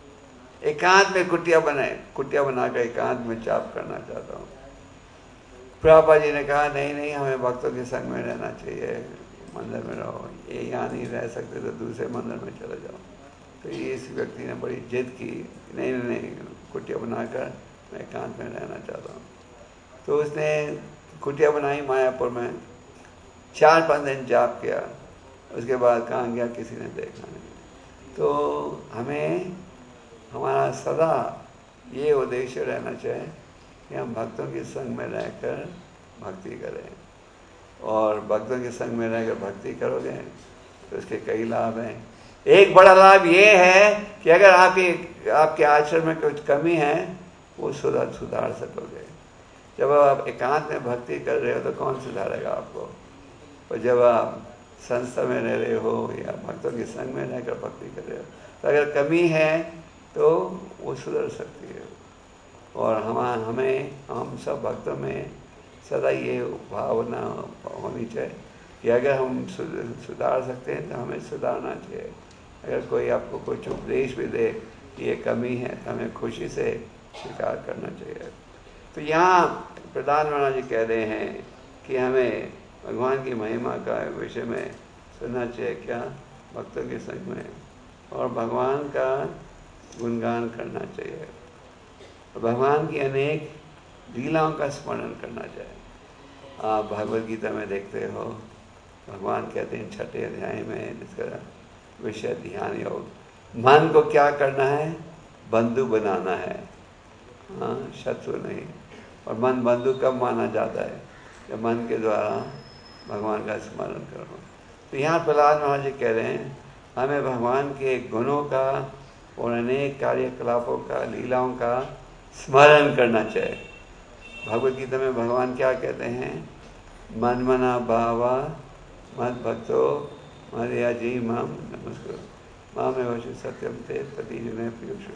एकांत में कुटिया बनाए कुटिया बनाकर एकांत में जाप करना चाहता हूँ। प्रभुपाद जी ने कहा नहीं नहीं, हमें भक्तों के संग में रहना चाहिए, मंदिर में रहो, ये यहाँ नहीं रह सकते तो दूसरे मंदिर में चले जाओ। तो ये इस व्यक्ति ने बड़ी जिद की, नहीं नहीं नहीं, कुटिया बनाकर मैं एकांत में रहना चाहता हूँ। तो उसने कुटिया बनाई मायापुर में, चार पाँच दिन जाप किया, उसके बाद कहाँ गया किसी ने देखा नहीं। तो हमें हमारा सदा ये उद्देश्य रहना चाहिए कि हम भक्तों के संग में रहकर भक्ति करें, और भक्तों के संग में रहकर भक्ति करोगे तो उसके कई लाभ हैं। एक बड़ा लाभ ये है कि अगर आपके आपके आचरण में कुछ कमी है वो सुधार सुधार सकोगे। जब आप एकांत में भक्ति कर रहे हो तो कौन सुधारेगा आपको? और जब आप संस्था में रह रहे हो या भक्तों के संग में रहकर भक्ति कर रहे हो तो अगर कमी है तो वो सुधर सकती है। और हम हमें हम सब भक्तों में सदा ये भावना होनी चाहिए कि अगर हम सुधार सकते हैं तो हमें सुधारना चाहिए। अगर कोई आपको कुछ उपदेश भी दे कि ये कमी है तो हमें खुशी से स्वीकार करना चाहिए। तो यहाँ प्रधान महाराज जी कह रहे हैं कि हमें भगवान की महिमा का विषय में सुनना चाहिए, क्या? भक्तों के संग में, और भगवान का गुणगान करना चाहिए, भगवान की अनेक लीलाओं का स्मरण करना चाहिए। आप भगवद गीता में देखते हो भगवान कहते हैं छठे अध्याय में, जिसका विषय ध्यान योग, मन को क्या करना है? बंधु बनाना है, हाँ, शत्रु नहीं। और मन बंधु कब माना जाता है? जब मन के द्वारा भगवान का स्मरण करो। तो यहाँ प्रहलाद महाराज जी कह रहे हैं हमें भगवान के गुणों का और अनेक कार्यकलापों का, लीलाओं का स्मरण करना चाहिए। भगवद गीता में भगवान क्या कहते हैं? मन मना भावा मद भक्तो मरिया जी माम नमस्कार माम एवं सत्यम ते पति जुने पीयूष।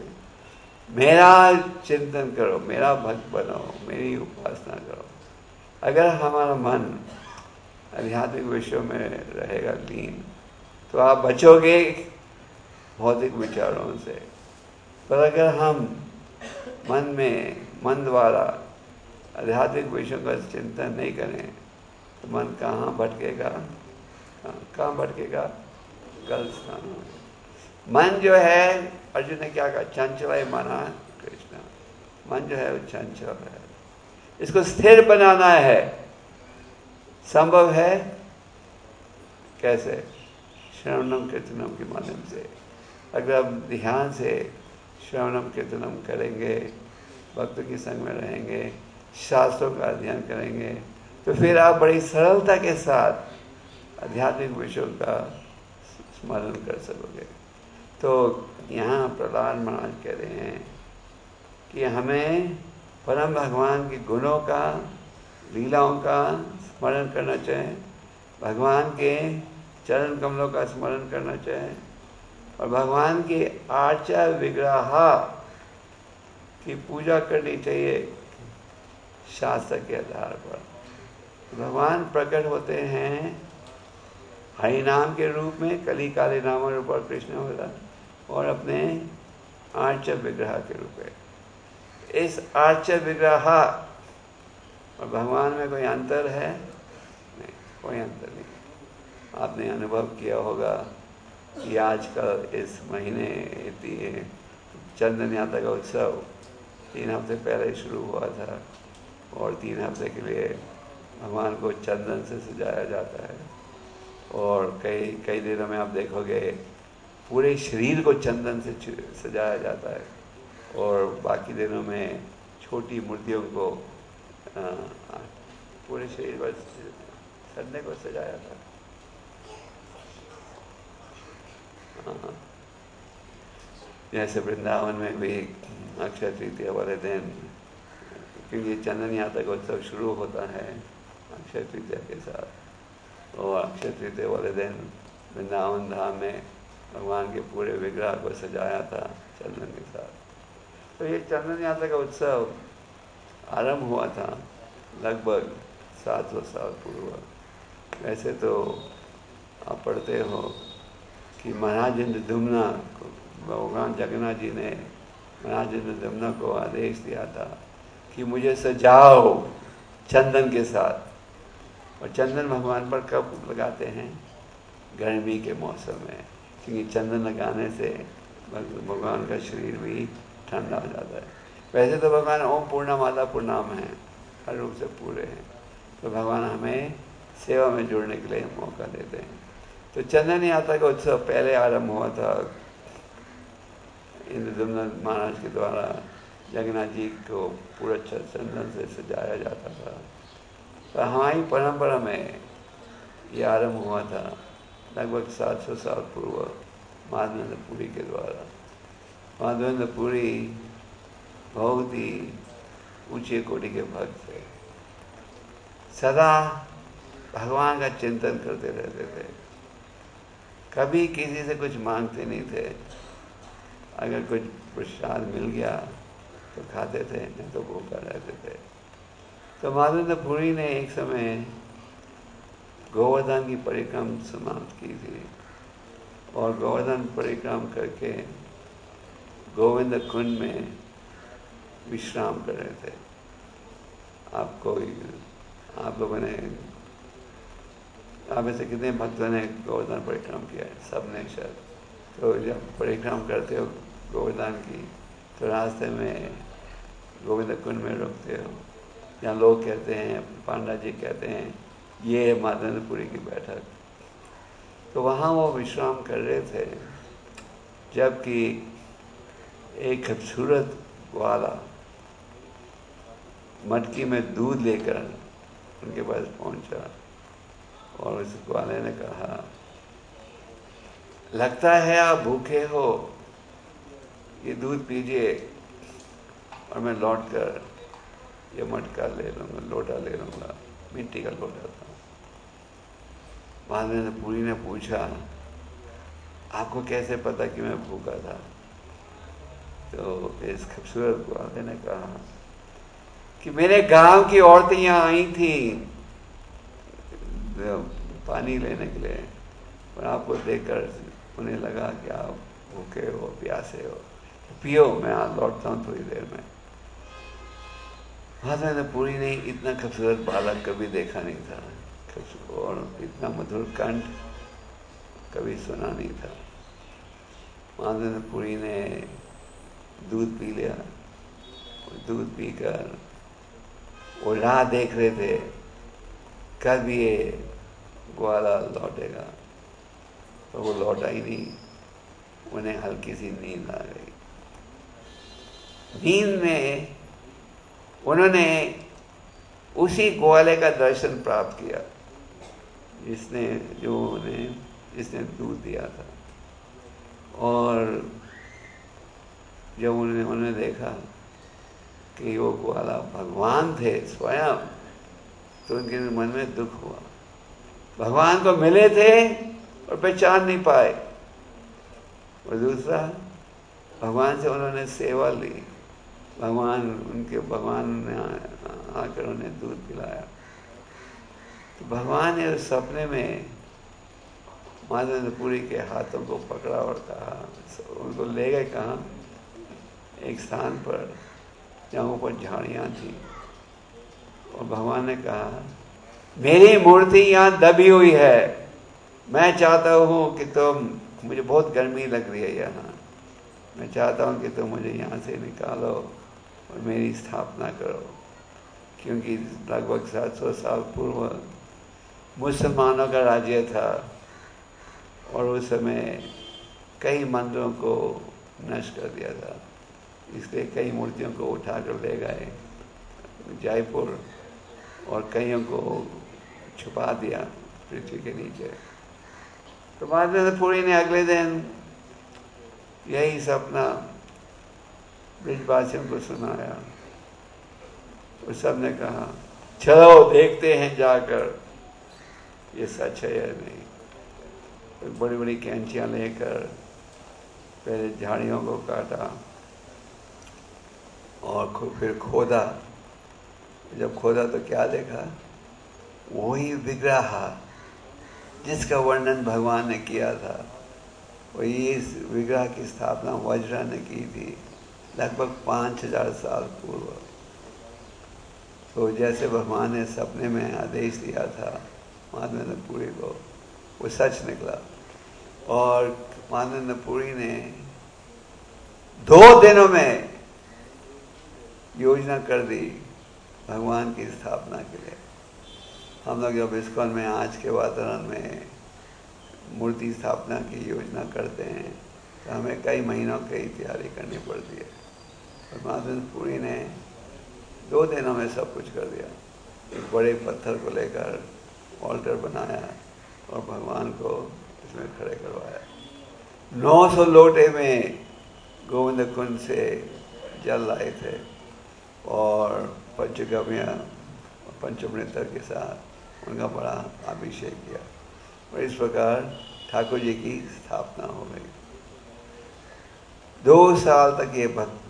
मेरा चिंतन करो, मेरा भक्त बनो, मेरी उपासना करो। अगर हमारा मन आध्यात्मिक विषयों में रहेगा लीन तो आप बचोगे भौतिक विचारों से। पर अगर हम मन में मन द्वारा आध्यात्मिक विषयों का चिंतन नहीं करें तो मन कहाँ भटकेगा? कहाँ भटकेगा? गलत स्थान में। मन जो है, अर्जुन ने क्या कहा? चंचल मना कृष्ण। मन जो है वो चंचल है, इसको स्थिर बनाना है। संभव है कैसे? श्रवणम कीर्तनम के माध्यम से। अगर आप ध्यान से श्रवणम कीर्तनम करेंगे, भक्त के संग में रहेंगे, शास्त्रों का अध्ययन करेंगे, तो फिर आप बड़ी सरलता के साथ आध्यात्मिक विषयों का स्मरण कर सकोगे। तो यहाँ प्रहलाद महाराज कह रहे हैं कि हमें परम भगवान के गुणों का, लीलाओं का स्मरण करना चाहिए, भगवान के चरण कमलों का स्मरण करना चाहिए, और भगवान के आर्चा विग्रह की पूजा करनी चाहिए शास्त्र के आधार पर। भगवान प्रकट होते हैं हरि नाम के रूप में, कली काले नाम रूप कृष्ण होता, और अपने आर्च विग्रह के रूप में। इस आर्च विग्रह और भगवान में कोई अंतर है? नहीं, कोई अंतर नहीं। आपने अनुभव किया होगा कि आजकल इस महीने चंदन यात्रा का उत्सव तीन हफ्ते पहले शुरू हुआ था, और तीन हफ्ते के लिए भगवान को चंदन से सजाया जाता है। और कई कई दिनों में आप देखोगे पूरे शरीर को चंदन से सजाया जाता है, और बाकी दिनों में छोटी मूर्तियों को आ, पूरे शरीर पर सजने को सजाया था। हाँ, जैसे वृंदावन में भी अक्षय तृतीया वाले दिन, क्योंकि चंदन यात्रा का उत्सव शुरू होता है अक्षय तृतीया के साथ, और अक्षय तृतीया वाले दिन वृंदावन धाम में भगवान के पूरे विग्रह को सजाया था चंदन के साथ। तो ये चंदन यात्रा का उत्सव आरंभ हुआ था लगभग सात सौ साल पूर्व। वैसे तो आप पढ़ते हो कि महाराज इंद्रद्युम्न को भगवान जगन्नाथ जी ने महाराज इंद्रद्युम्न को आदेश दिया था कि मुझे सजाओ चंदन के साथ। और चंदन भगवान पर कब लगाते हैं? गर्मी के मौसम में, क्योंकि चंदन लगाने से भगवान का शरीर भी ठंडा हो जाता है। वैसे तो भगवान ओम पूर्णमादा पूर्णाम है, हर रूप से पूरे हैं, तो भगवान हमें सेवा में जुड़ने के लिए मौका देते हैं। तो चंदन यात्रा का उत्सव पहले आरंभ हुआ था इंद्रद्युम्न महाराज के द्वारा। जगन्नाथ जी को पूरा चंदन से सजाया जाता था। तो हमारी परंपरा में ये आरंभ हुआ था लगभग सात सौ साल पूर्व माधवेंद्र पुरी के द्वारा। माधवेंद्र पुरी बहुत ही ऊंचे कोटि के भक्त थे, सदा भगवान का चिंतन करते रहते थे, कभी किसी से कुछ मांगते नहीं थे। अगर कुछ प्रसाद मिल गया तो खाते थे, नहीं तो भूखा रहते थे। तो माधवेंद्र पुरी ने एक समय गोवर्धन की परिक्रमा समाप्त की थी और गोवर्धन परिक्रमा करके गोविंद कुंड में विश्राम कर रहे थे। आपको आप लोगों ने, आप ऐसे कितने भक्तों ने गोवर्धन परिक्रमा किया है? सब ने शायद। तो जब परिक्रमा करते हो गोवर्धन की, तो रास्ते में गोविंद कुंड में रुकते हो, जहाँ लोग कहते हैं, पांडा जी कहते हैं, ये है माधवेंद्र पुरी की बैठक। तो वहाँ वो विश्राम कर रहे थे, जबकि एक खूबसूरत ग्वाला मटकी में दूध लेकर उनके पास पहुंचा और उस ग्वाले ने कहा, लगता है आप भूखे हो, ये दूध पीजिए और मैं लौट कर ये मटका ले लूँगा, लोटा ले लूँगा। मिट्टी का लोटा था। माधवेंद्र पुरी ने पूछा, आपको कैसे पता कि मैं भूखा था? तो इस खूबसूरत ग्वाले ने कहा कि मेरे गांव की औरतें यहाँ आई थी पानी लेने के लिए, और आपको देखकर उन्हें लगा कि आप भूखे हो, प्यासे हो, पियो, मैं आज लौटता हूँ थोड़ी देर में। माधवेंद्र पुरी ने इतना खूबसूरत बालक कभी देखा नहीं था और इतना मधुर कंठ कभी सुना नहीं था। माधवेंद्र पुरी ने दूध पी लिया। दूध पीकर वो राह देख रहे थे कब ये ग्वाला लौटेगा, तो वो लौटा ही नहीं। उन्हें हल्की सी नींद आ गई। नींद में उन्होंने उसी ग्वाले का दर्शन प्राप्त किया जिसने जो उन्हें जिसने दूध दिया था। और जब उन्होंने उन्हें देखा कि वो ग्वाला भगवान थे स्वयं, तो उनके मन में दुख हुआ। भगवान को मिले थे और पहचान नहीं पाए। और दूसरा, भगवान से उन्होंने सेवा ली, भगवान उनके भगवान ने आकर उन्हें दूध पिलाया। तो भगवान ने उस सपने में माधवेंद्र पुरी के हाथों को पकड़ा और कहा, उनको ले गए कहाँ, एक स्थान पर जहाँ ऊपर झाड़ियाँ थी, और भगवान ने कहा, मेरी मूर्ति यहाँ दबी हुई है, मैं चाहता हूँ कि तुम, मुझे बहुत गर्मी लग रही है यहाँ, मैं चाहता हूँ कि तुम मुझे यहाँ से निकालो और मेरी स्थापना करो। क्योंकि लगभग सात सौ साल पूर्व मुसलमानों का राज्य था और उस समय कई मंदिरों को नष्ट कर दिया था, इसलिए कई मूर्तियों को उठा कर ले गए जयपुर और कईयों को छुपा दिया पृथ्वी के नीचे। तो माधवेंद्र पुरी ने अगले दिन यही सपना ब्रिजवासियों को सुनाया। तो सब ने कहा, चलो देखते हैं जाकर ये सच है या नहीं। बड़ी बड़ी कैंचियाँ लेकर पहले झाड़ियों को काटा और फिर खोदा। जब खोदा तो क्या देखा? वही विग्रह जिसका वर्णन भगवान ने किया था, वही इस विग्रह की स्थापना वज्र ने की थी लगभग पाँच हजार साल पूर्व। तो जैसे भगवान ने सपने में आदेश दिया था माधवेंद्र पुरी को, वो सच निकला। और माधवेंद्र पुरी ने दो दिनों में योजना कर दी भगवान की स्थापना के लिए। हम लोग जब इस्कॉन में आज के वातावरण में मूर्ति स्थापना की योजना करते हैं तो हमें कई महीनों की तैयारी करनी पड़ती है। और माधवेंद्र पुरी ने दो दिनों में सब कुछ कर दिया। एक बड़े पत्थर को लेकर ऑल्टर बनाया और भगवान को इसमें खड़े करवाया। नौ सौ लोटे में गोविंद कुंड से जल लाए थे और पंचगव्य पंचमृतर के साथ उनका बड़ा अभिषेक किया और इस प्रकार ठाकुर जी की स्थापना हो गई। दो साल तक ये भक्त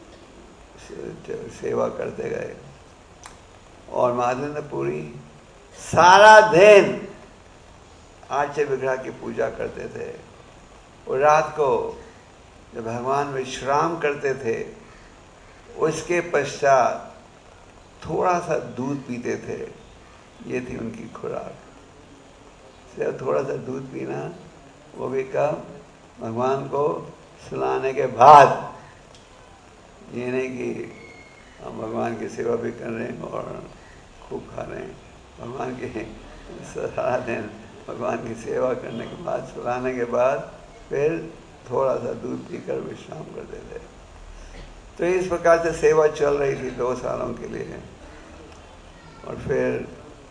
सेवा करते गए और माधवेंद्र पुरी सारा दिन आर्चे विग्रह की पूजा करते थे। और रात को जब भगवान विश्राम करते थे उसके पश्चात थोड़ा सा दूध पीते थे। ये थी उनकी खुराक। सिर्फ थोड़ा सा दूध पीना, वो भी कब? भगवान को सुलाने के बाद। ये नहीं कि हम भगवान की सेवा भी कर रहे हैं और खूब खा रहे हैं। भगवान के सारा दिन भगवान की सेवा करने के बाद, सुलाने के बाद फिर थोड़ा सा दूध पीकर विश्राम करते थे। तो इस प्रकार से सेवा चल रही थी दो सालों के लिए। और फिर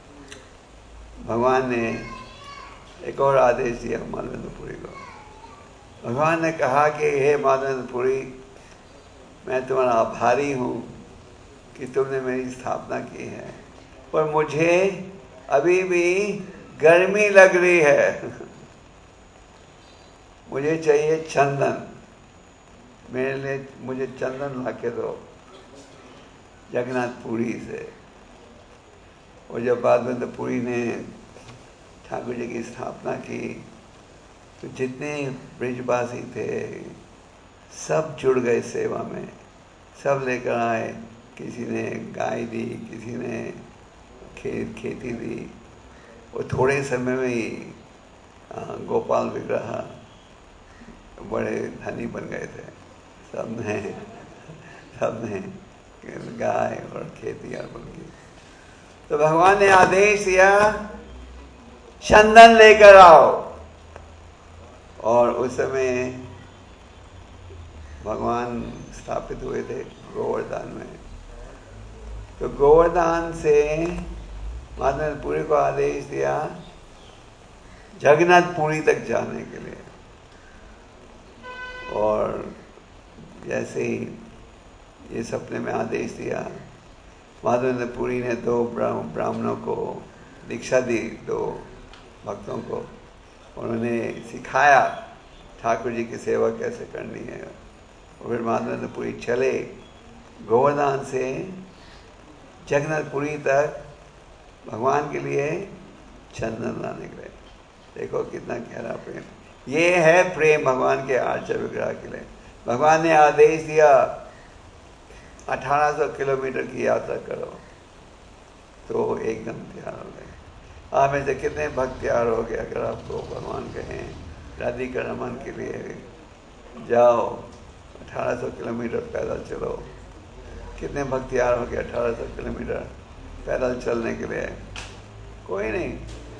भगवान ने एक और आदेश दिया माधवेंद्र पुरी को। भगवान ने कहा कि हे माधवेंद्र पुरी, मैं तुम्हारा आभारी हूँ कि तुमने मेरी स्थापना की है, पर मुझे अभी भी गर्मी लग रही है। मुझे चाहिए चंदन। मेरे लिए मुझे चंदन ला के दो जगन्नाथपुरी से। और जब माधवेंद्र पुरी ने ठाकुर जी की स्थापना की तो जितने ब्रिजवासी थे सब जुड़ गए सेवा में। सब लेकर आए। किसी ने गाय दी, किसी ने खेत खेती दी। और थोड़े समय में ही गोपाल विग्रह बड़े धनी बन गए थे। सब ने सब ने गाय और खेती अर्पण की। तो भगवान ने आदेश दिया चंदन लेकर आओ। और उस समय भगवान स्थापित हुए थे गोवर्धन में। तो गोवर्धन से माधवेंद्र पुरी को आदेश दिया जगन्नाथपुरी तक जाने के लिए। और जैसे ही ये सपने में आदेश दिया, माधवेंद्र पुरी ने दो ब्राह्मणों को दीक्षा दी, दो भक्तों को। उन्होंने सिखाया ठाकुर जी की सेवा कैसे करनी है। और फिर माधवेंद्र पुरी चले गोवर्धन से जगन्नाथपुरी तक भगवान के लिए चंदन लाने के लिए। देखो कितना गहरा प्रेम। ये है प्रेम भगवान के आर्च विग्रह के लिए। भगवान ने आदेश दिया अठारह सौ किलोमीटर की यात्रा करो, तो एकदम तैयार हो गए। आप में से कितने भक्त तैयार हो गए? अगर आपको भगवान कहें राधिका रमन के लिए जाओ, अठारह सौ किलोमीटर पैदल चलो, कितने भक्त तैयार हो गए अठारह सौ किलोमीटर पैदल चलने के लिए? कोई नहीं।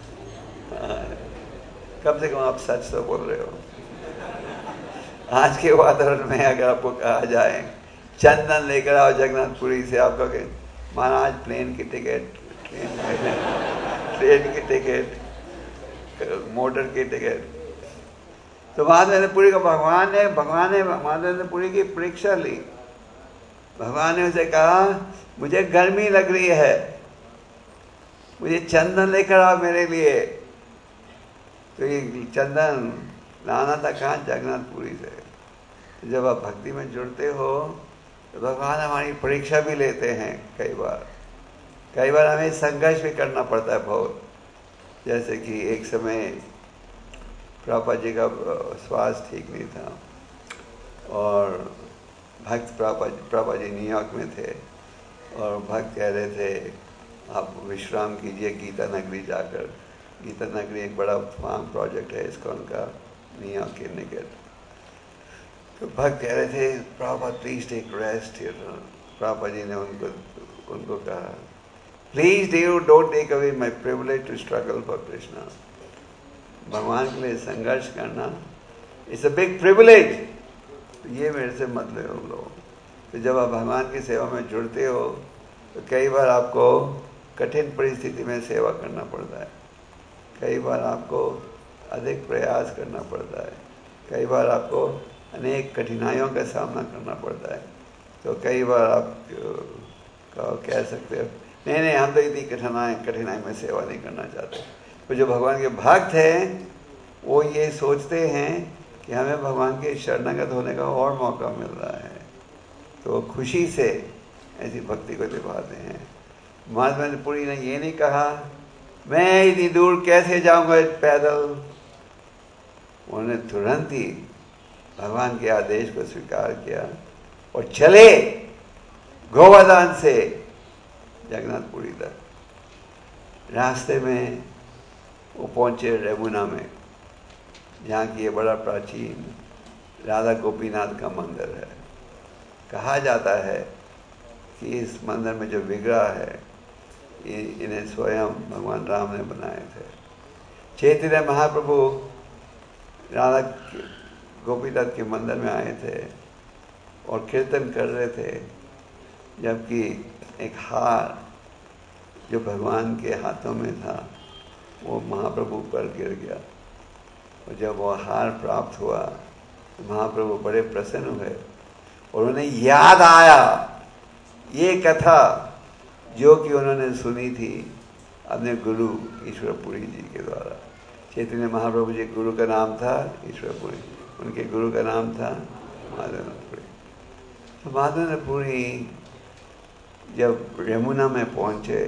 कम से कम आप सच तो बोल रहे हो। आज के वातावरण में अगर आपको कहा जाए चंदन लेकर आओ जगन्नाथपुरी से, आप कहोगे महाराज प्लेन की टिकट, ट्रेन ट्रेन की टिकट, मोटर की टिकट। तो माधवेंद्र पुरी को भगवान ने भगवान ने माधवेंद्र पुरी की परीक्षा ली। भगवान ने उसे कहा मुझे गर्मी लग रही है, मुझे चंदन लेकर आओ मेरे लिए। तो ये चंदन लाना था कहाँ? जगन्नाथपुरी से। जब आप भक्ति में जुड़ते हो तो भगवान हमारी परीक्षा भी लेते हैं कई बार। कई बार हमें संघर्ष भी करना पड़ता है बहुत। जैसे कि एक समय प्रभुपाद जी का स्वास्थ्य ठीक नहीं था और भक्त प्रभुपाद प्रभुपाद जी न्यूयॉर्क में थे और भक्त कह रहे थे आप विश्राम कीजिए गीता नगरी जाकर। गीता नगरी एक बड़ा फार्म प्रोजेक्ट है इसका उनका न्यूयॉर्क के निकट। तो भक्त कह रहे थे Prabhupada please take rest here. Prabhupada ji ने उनको उनको कहा please do don't take away my privilege to struggle for Krishna. भगवान के लिए संघर्ष करना इट्स अ बिग प्रिविलेज। तो ये मेरे से मत लो लोग। तो जब आप भगवान की सेवा में जुड़ते हो तो कई बार आपको कठिन परिस्थिति में सेवा करना पड़ता है। कई बार आपको अधिक प्रयास करना पड़ता है। कई बार आपको अनेक कठिनाइयों का सामना करना पड़ता है। तो कई बार आप कह सकते हो नहीं नहीं हम तो इतनी कठिनाई कठिनाई में सेवा नहीं करना चाहते। तो जो भगवान के भक्त हैं वो ये सोचते हैं कि हमें भगवान के शरणागत होने का और मौका मिल रहा है, तो खुशी से ऐसी भक्ति को निभाते हैं। महात्मापुरी ने ये नहीं कहा मैं इतनी दूर कैसे जाऊंगा पैदल। उन्होंने तुरंत ही भगवान के आदेश को स्वीकार किया और चले गोवर्धन से जगन्नाथपुरी तक। रास्ते में वो पहुंचे रेमुना में, जहाँ की ये बड़ा प्राचीन राधा गोपीनाथ का मंदिर है। कहा जाता है कि इस मंदिर में जो विग्रह है इन्हें स्वयं भगवान राम ने बनाए थे। चैतन्य महाप्रभु राधा गोपीनाथ के मंदिर में आए थे और कीर्तन कर रहे थे, जबकि एक हार जो भगवान के हाथों में था वो महाप्रभु पर गिर गया। और जब वो हार प्राप्त हुआ तो महाप्रभु बड़े प्रसन्न हुए और उन्हें याद आया ये कथा जो कि उन्होंने सुनी थी अपने गुरु ईश्वरपुरी जी के द्वारा। चैतन्य महाप्रभु जी गुरु का नाम था ईश्वरपुरी, उनके गुरु का नाम था माधवपुरी। तो माधवपुरी जब यमुना में पहुंचे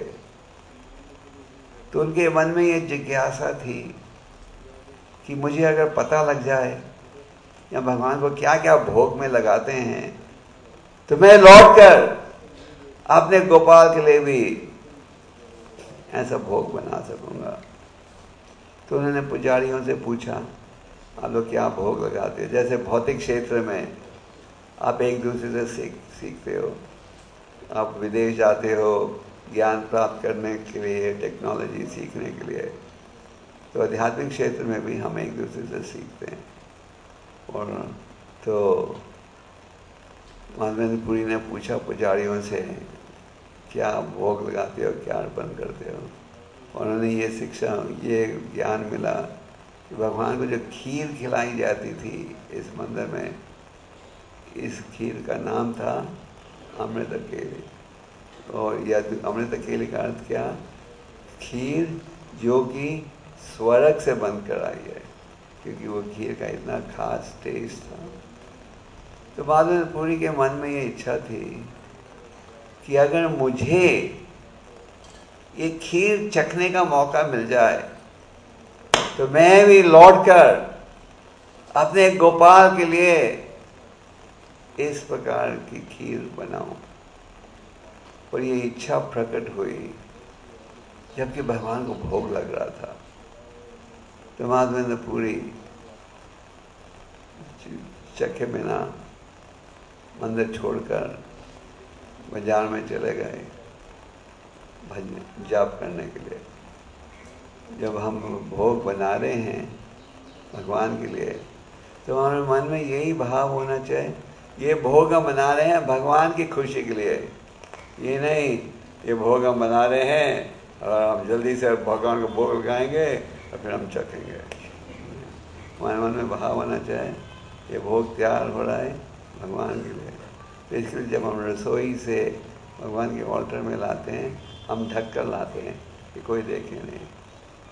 तो उनके मन में ये जिज्ञासा थी कि मुझे अगर पता लग जाए या भगवान को क्या क्या भोग में लगाते हैं तो मैं लौटकर अपने गोपाल के लिए भी ऐसा भोग बना सकूंगा। तो उन्होंने पुजारियों से पूछा आप लोग क्या भोग लगाते हो? जैसे भौतिक क्षेत्र में आप एक दूसरे से सीख सीखते हो, आप विदेश जाते हो ज्ञान प्राप्त करने के लिए, टेक्नोलॉजी सीखने के लिए, तो आध्यात्मिक क्षेत्र में भी हम एक दूसरे से सीखते हैं। और तो माधवेंद्रपुरी ने पूछा पुजारियों से क्या भोग लगाते हो, क्या अर्पण करते हो? और उन्होंने ये शिक्षा ये ज्ञान मिला कि भगवान को जो खीर खिलाई जाती थी इस मंदिर में, इस खीर का नाम था अमृत केली। और यह अमृत केली का अर्थ क्या? खीर जो कि स्वर्ग से बन कर आई है, क्योंकि वो खीर का इतना खास टेस्ट था। तो माधवेंद्रपुरी के मन में ये इच्छा थी कि अगर मुझे ये खीर चखने का मौका मिल जाए तो मैं भी लौटकर अपने गोपाल के लिए इस प्रकार की खीर बनाऊं। और ये इच्छा प्रकट हुई जबकि भगवान को भोग लग रहा था। तो माधवेंद्रपुरी चखे बिना मंदिर छोड़कर बाजार में चले गए भजन जाप करने के लिए। जब हम भोग बना रहे हैं भगवान के लिए तो हमारे मन में यही भाव होना चाहिए ये भोग हम बना रहे हैं भगवान की खुशी के लिए, ये नहीं ये भोग हम बना रहे हैं और हम जल्दी से भगवान को भोग लगाएंगे और फिर हम चखेंगे। हमारे मन में भाव होना चाहिए ये भोग तैयार हो रहा है भगवान के लिए। तो इसलिए जब हम रसोई से भगवान के ऑल्टर में लाते हैं हम ढक कर लाते हैं कि कोई देखे नहीं।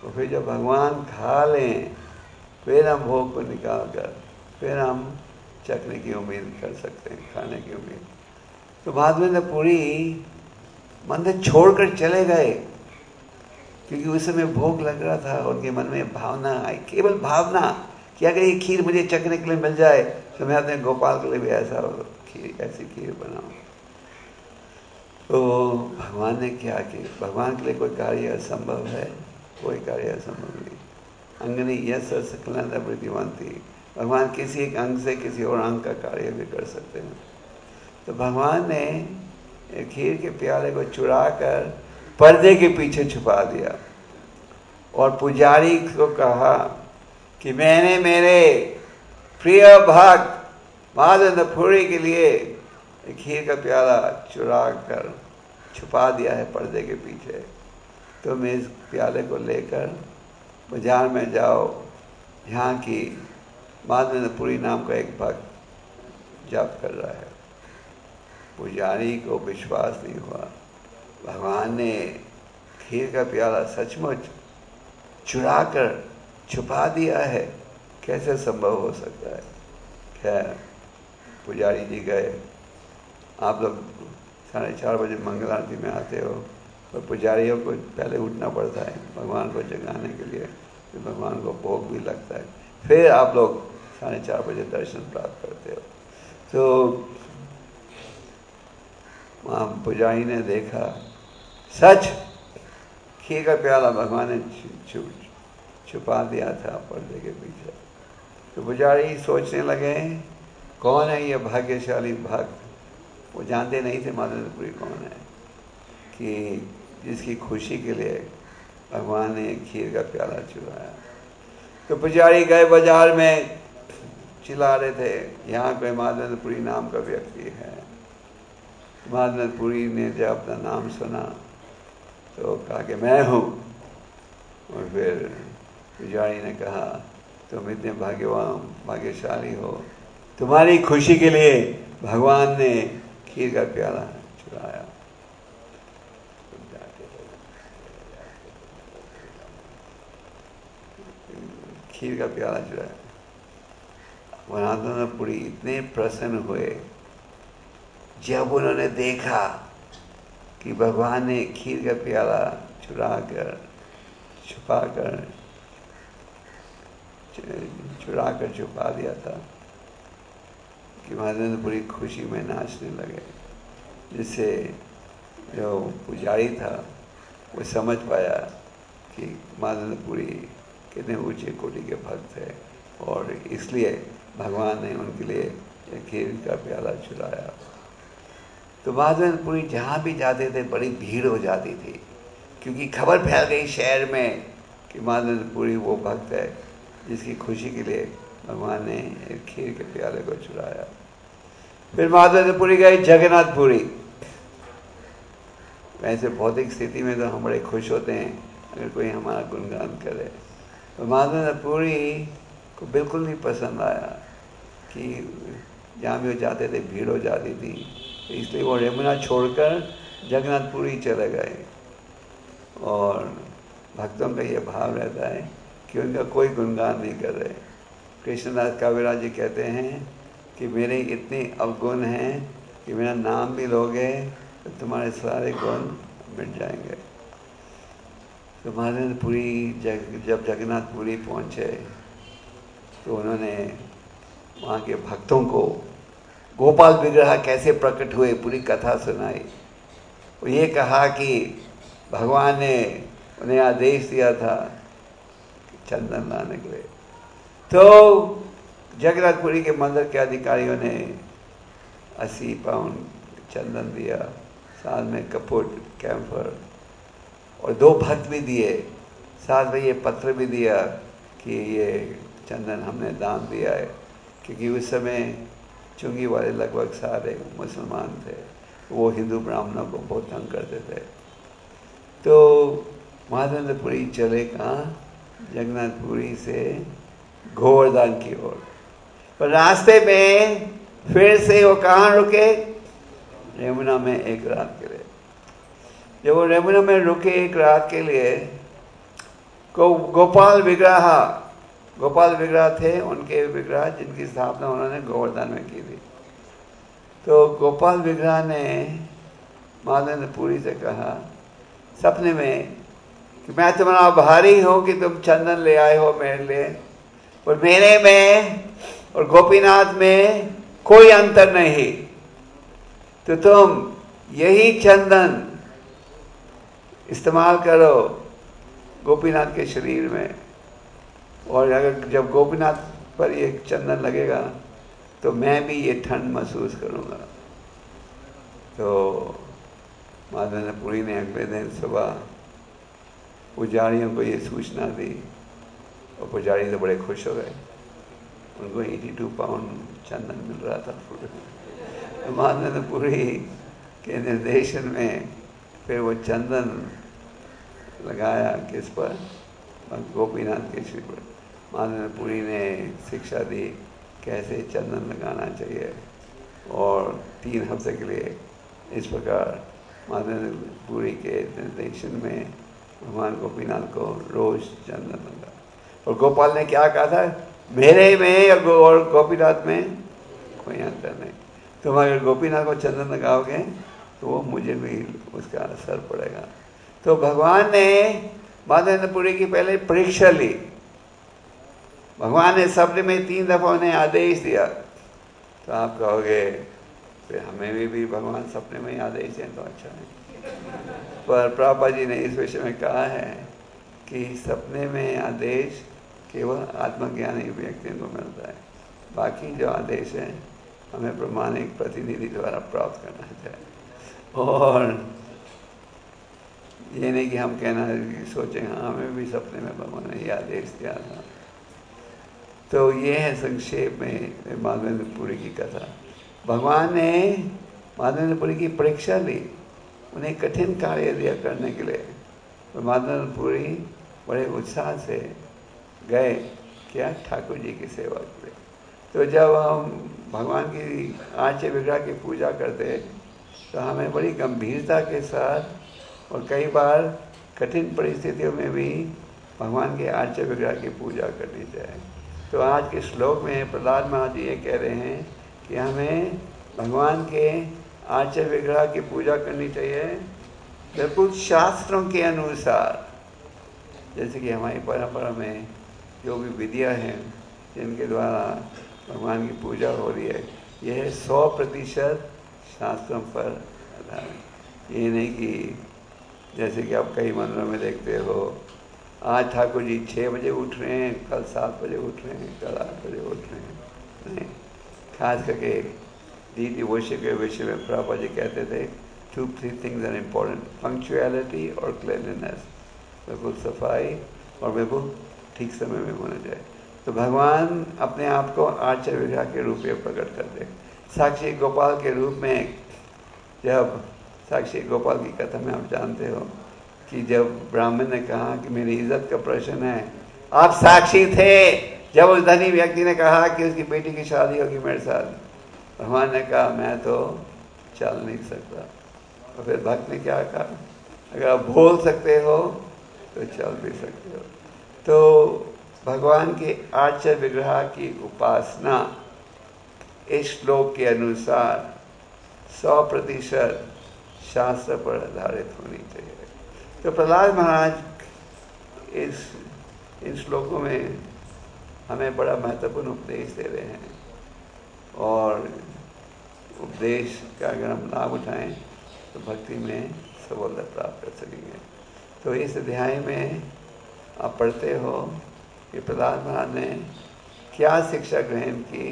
तो फिर जब भगवान खा लें फिर हम भोग को निकाल कर फिर हम चखने की उम्मीद कर सकते हैं, खाने की उम्मीद। तो माधवेंद्र पुरी मंदिर छोड़कर चले गए क्योंकि उस समय भोग लग रहा था। उनके मन में भावना आई, केवल भावना कि अगर ये खीर मुझे चखने के लिए मिल जाए तो मैं अपने गोपाल के लिए भी ऐसा खीर ऐसी खीर बनाऊं। तो भगवान ने क्या किया? भगवान के लिए कोई कार्य असंभव है? कोई कार्य असंभव नहीं। अंगनी यश सकलन वृद्धिवंती, भगवान किसी एक अंग से किसी और अंग का कार्य भी कर सकते हैं। तो भगवान ने खीर के प्याले को चुरा कर पर्दे के पीछे छुपा दिया और पुजारी को कहा कि मैंने मेरे प्रिय भक्त माधवेंद्र पुरी के लिए खीर का प्याला चुरा कर छुपा दिया है पर्दे के पीछे। तुम इस प्याले को लेकर बाजार में जाओ, यहाँ की माधवेंद्र पुरी नाम का एक भक्त जप कर रहा है। पुजारी को विश्वास नहीं हुआ, भगवान ने खीर का प्याला सचमुच चुरा कर छुपा दिया है, कैसे संभव हो सकता है? खैर पुजारी जी गए। आप लोग साढ़े चार बजे मंगल आरती में आते हो, तो पुजारियों को पहले उठना पड़ता है भगवान को जगाने के लिए, फिर भगवान को भोग भी लगता है, फिर आप लोग साढ़े चार बजे दर्शन प्राप्त करते हो। तो वहाँ पुजारी ने देखा, सच खीर का प्याला भगवान ने छु, छुपा दिया था पर्दे के पीछे। तो पुजारी सोचने लगे कौन है ये भाग्यशाली भक्त। वो जानते नहीं थे माधवेंद्र पुरी कौन है, कि जिसकी खुशी के लिए भगवान ने खीर का प्याला चुराया। तो पुजारी गए बाजार में, चिल्ला रहे थे यहाँ पे माधवेंद्र पुरी नाम का व्यक्ति है। माधवेंद्र पुरी ने जब अपना नाम सुना तो कहा कि मैं हूँ। और फिर पुजारी ने कहा तुम इतने भाग्यवान भाग्यशाली हो, तुम्हारी खुशी के लिए भगवान ने खीर का प्याला चुराया। खीर का प्याला चुराया। माधवेंद्र पुरी इतने प्रसन्न हुए जब उन्होंने देखा कि भगवान ने खीर का प्याला चुरा कर छुपा कर चुरा कर छुपा दिया था, कि माधवेंद्र पुरी खुशी में नाचने लगे, जिससे जो पुजारी था वो समझ पाया कि माधवेंद्र पुरी कितने ऊंचे कोटि के भक्त थे, और इसलिए भगवान ने उनके लिए खीर का प्याला चुराया। तो माधवेंद्र पुरी जहाँ भी जाते थे बड़ी भीड़ हो जाती थी, क्योंकि खबर फैल गई शहर में कि माधवेंद्र पुरी वो भक्त है जिसकी खुशी के लिए भगवान ने एक खीर के प्याले को चुराया। फिर माधवेंद्र पुरी गए जगन्नाथपुरी। वैसे भौतिक स्थिति में तो हम बड़े खुश होते हैं अगर कोई हमारा गुणगान करे, तो माधवेंद्र पुरी को बिल्कुल नहीं पसंद आया कि जहाँ भी वो जाते थे भीड़ हो जाती थी, तो इसलिए वो यमुना छोड़कर जगन्नाथपुरी चले गए। और भक्तों का ये भाव रहता है कि उनका कोई गुणगान नहीं कर रहे। कृष्णदास काविराज जी कहते हैं कि मेरे इतने अवगुण हैं कि मेरा नाम भी लोगे तो तुम्हारे सारे गुण मिट जाएंगे। तो माधवेंद्र पुरी जग जब जगन्नाथपुरी पहुँचे तो उन्होंने वहाँ के भक्तों को गोपाल विग्रह कैसे प्रकट हुए पूरी कथा सुनाई। और ये कहा कि भगवान ने उन्हें आदेश दिया था चंदन लाने के लिए। तो जगन्नाथपुरी के मंदिर के अधिकारियों ने अस्सी पाउंड चंदन दिया, साथ में कपूर कैम्फर और दो भक्त भी दिए, साथ में ये पत्र भी दिया कि ये चंदन हमने दान दिया है, क्योंकि उस समय चुंगी वाले लगभग सारे मुसलमान थे, वो हिंदू ब्राह्मणों को बहुत तंग करते थे। तो माधवेंद्र पुरी चले कहाँ? जगन्नाथपुरी से गोवर्धन की ओर। पर रास्ते में फिर से वो कहाँ रुके? यमुना में एक रात के लिए। जब वो यमुना में रुके एक रात के लिए गो, गोपाल विग्रह गोपाल विग्रह थे, उनके विग्रह जिनकी स्थापना उन्होंने गोवर्धन में की थी। तो गोपाल विग्रह ने माधवेंद्र पुरी से कहा सपने में कि मैं तुम्हारा भारी हूं कि तुम चंदन ले आए हो मेरे लिए, और मेरे में और गोपीनाथ में कोई अंतर नहीं, तो तुम यही चंदन इस्तेमाल करो गोपीनाथ के शरीर में, और अगर जब गोपीनाथ पर ये चंदन लगेगा तो मैं भी ये ठंड महसूस करूंगा। तो माधवेंद्र पुरी ने अगले दिन सुबह पुजारियों को ये सूचना दी, और पुजारी तो बड़े खुश हो गए, उनको बयासी पाउंड चंदन मिल रहा था। तो माधवेंद्र पुरी के निर्देशन में फिर वो चंदन लगाया किस पर, गोपीनाथ के शिव पर। माधवेंद्र पुरी ने शिक्षा दी कैसे चंदन लगाना चाहिए, और तीन हफ्ते के लिए इस प्रकार माधवेंद्र पुरी के निर्देशन में भगवान गोपीनाथ को रोज चंदन लगा। और गोपाल ने क्या कहा था, मेरे में और, गो, और गोपीनाथ में कोई अंतर नहीं, तुम अगर गोपीनाथ को चंदन लगाओगे तो वो मुझे भी उसका असर पड़ेगा। तो भगवान ने माधवेंद्र पुरी की पहले परीक्षा ली। भगवान ने सपने में तीन दफा उन्हें आदेश दिया। तो आप कहोगे फिर हमें भी, भी भगवान सपने में ही आदेश दें तो अच्छा है, पर प्रभुपाद जी ने इस विषय में कहा है कि सपने में आदेश केवल आत्मज्ञानी व्यक्तियों को मिलता है, बाकी जो आदेश है हमें प्रमाणिक प्रतिनिधि द्वारा प्राप्त करना चाहिए। और ये नहीं कि हम कहना सोचें हाँ हमें भी सपने में भगवान ने ये आदेश दिया था। तो ये है संक्षेप में माधवेंद्र पुरी की कथा। भगवान ने माधवेंद्र पुरी की परीक्षा ली, उन्हें कठिन कार्य दिया करने के लिए, तो माधवेंद्र पुरी बड़े उत्साह से गए क्या, ठाकुर जी की सेवा के लिए। तो जब हम भगवान की आर्च विग्रह की पूजा करते तो हमें बड़ी गंभीरता के साथ और कई बार कठिन परिस्थितियों में भी भगवान के आर्च विग्रह की पूजा करनी चाहिए। तो आज के श्लोक में प्रहलाद महाराज जी ये कह रहे हैं कि हमें भगवान के आर्च विग्रह की पूजा करनी चाहिए बिल्कुल शास्त्रों के अनुसार, जैसे कि हमारी परंपरा में जो भी विधियाँ हैं जिनके द्वारा भगवान की पूजा हो रही है, यह सौ प्रतिशत शास्त्रों पर आधारित। ये नहीं कि जैसे कि आप कई मंदिरों में देखते हो आज ठाकुर जी छः बजे उठ रहे हैं, कल सात बजे उठ रहे हैं, कल आठ बजे उठ रहे हैं। नहीं, खास करके रीति वैश्य के विषय में प्रभुपाद जी कहते थे two three things are important, punctuality और क्लीनलीनेस, बिल्कुल सफाई और बिल्कुल ठीक समय में होना चाहिए। तो भगवान अपने आप को आर्च विग्रह के रूप में प्रकट करते, साक्षी गोपाल के रूप में। जब साक्षी गोपाल की कथा में आप जानते हो कि जब ब्राह्मण ने कहा कि मेरी इज्जत का प्रश्न है, आप साक्षी थे जब उस धनी व्यक्ति ने कहा कि उसकी बेटी की शादी होगी मेरे साथ, भगवान ने कहा मैं तो चल नहीं सकता। और फिर भक्त ने क्या कहा, अगर आप बोल सकते हो तो चल भी सकते हो। तो भगवान के आर्च विग्रह की उपासना इस श्लोक के अनुसार सौ प्रतिशत शास्त्र पर आधारित होनी चाहिए। तो प्रहलाद महाराज इस इन श्लोकों में हमें बड़ा महत्वपूर्ण उपदेश दे रहे हैं, और उपदेश का अगर हम लाभ उठाएं तो भक्ति में सफलता प्राप्त कर सकेंगे। तो इस अध्याय में आप पढ़ते हो कि प्रहलाद महाराज ने क्या शिक्षा ग्रहण की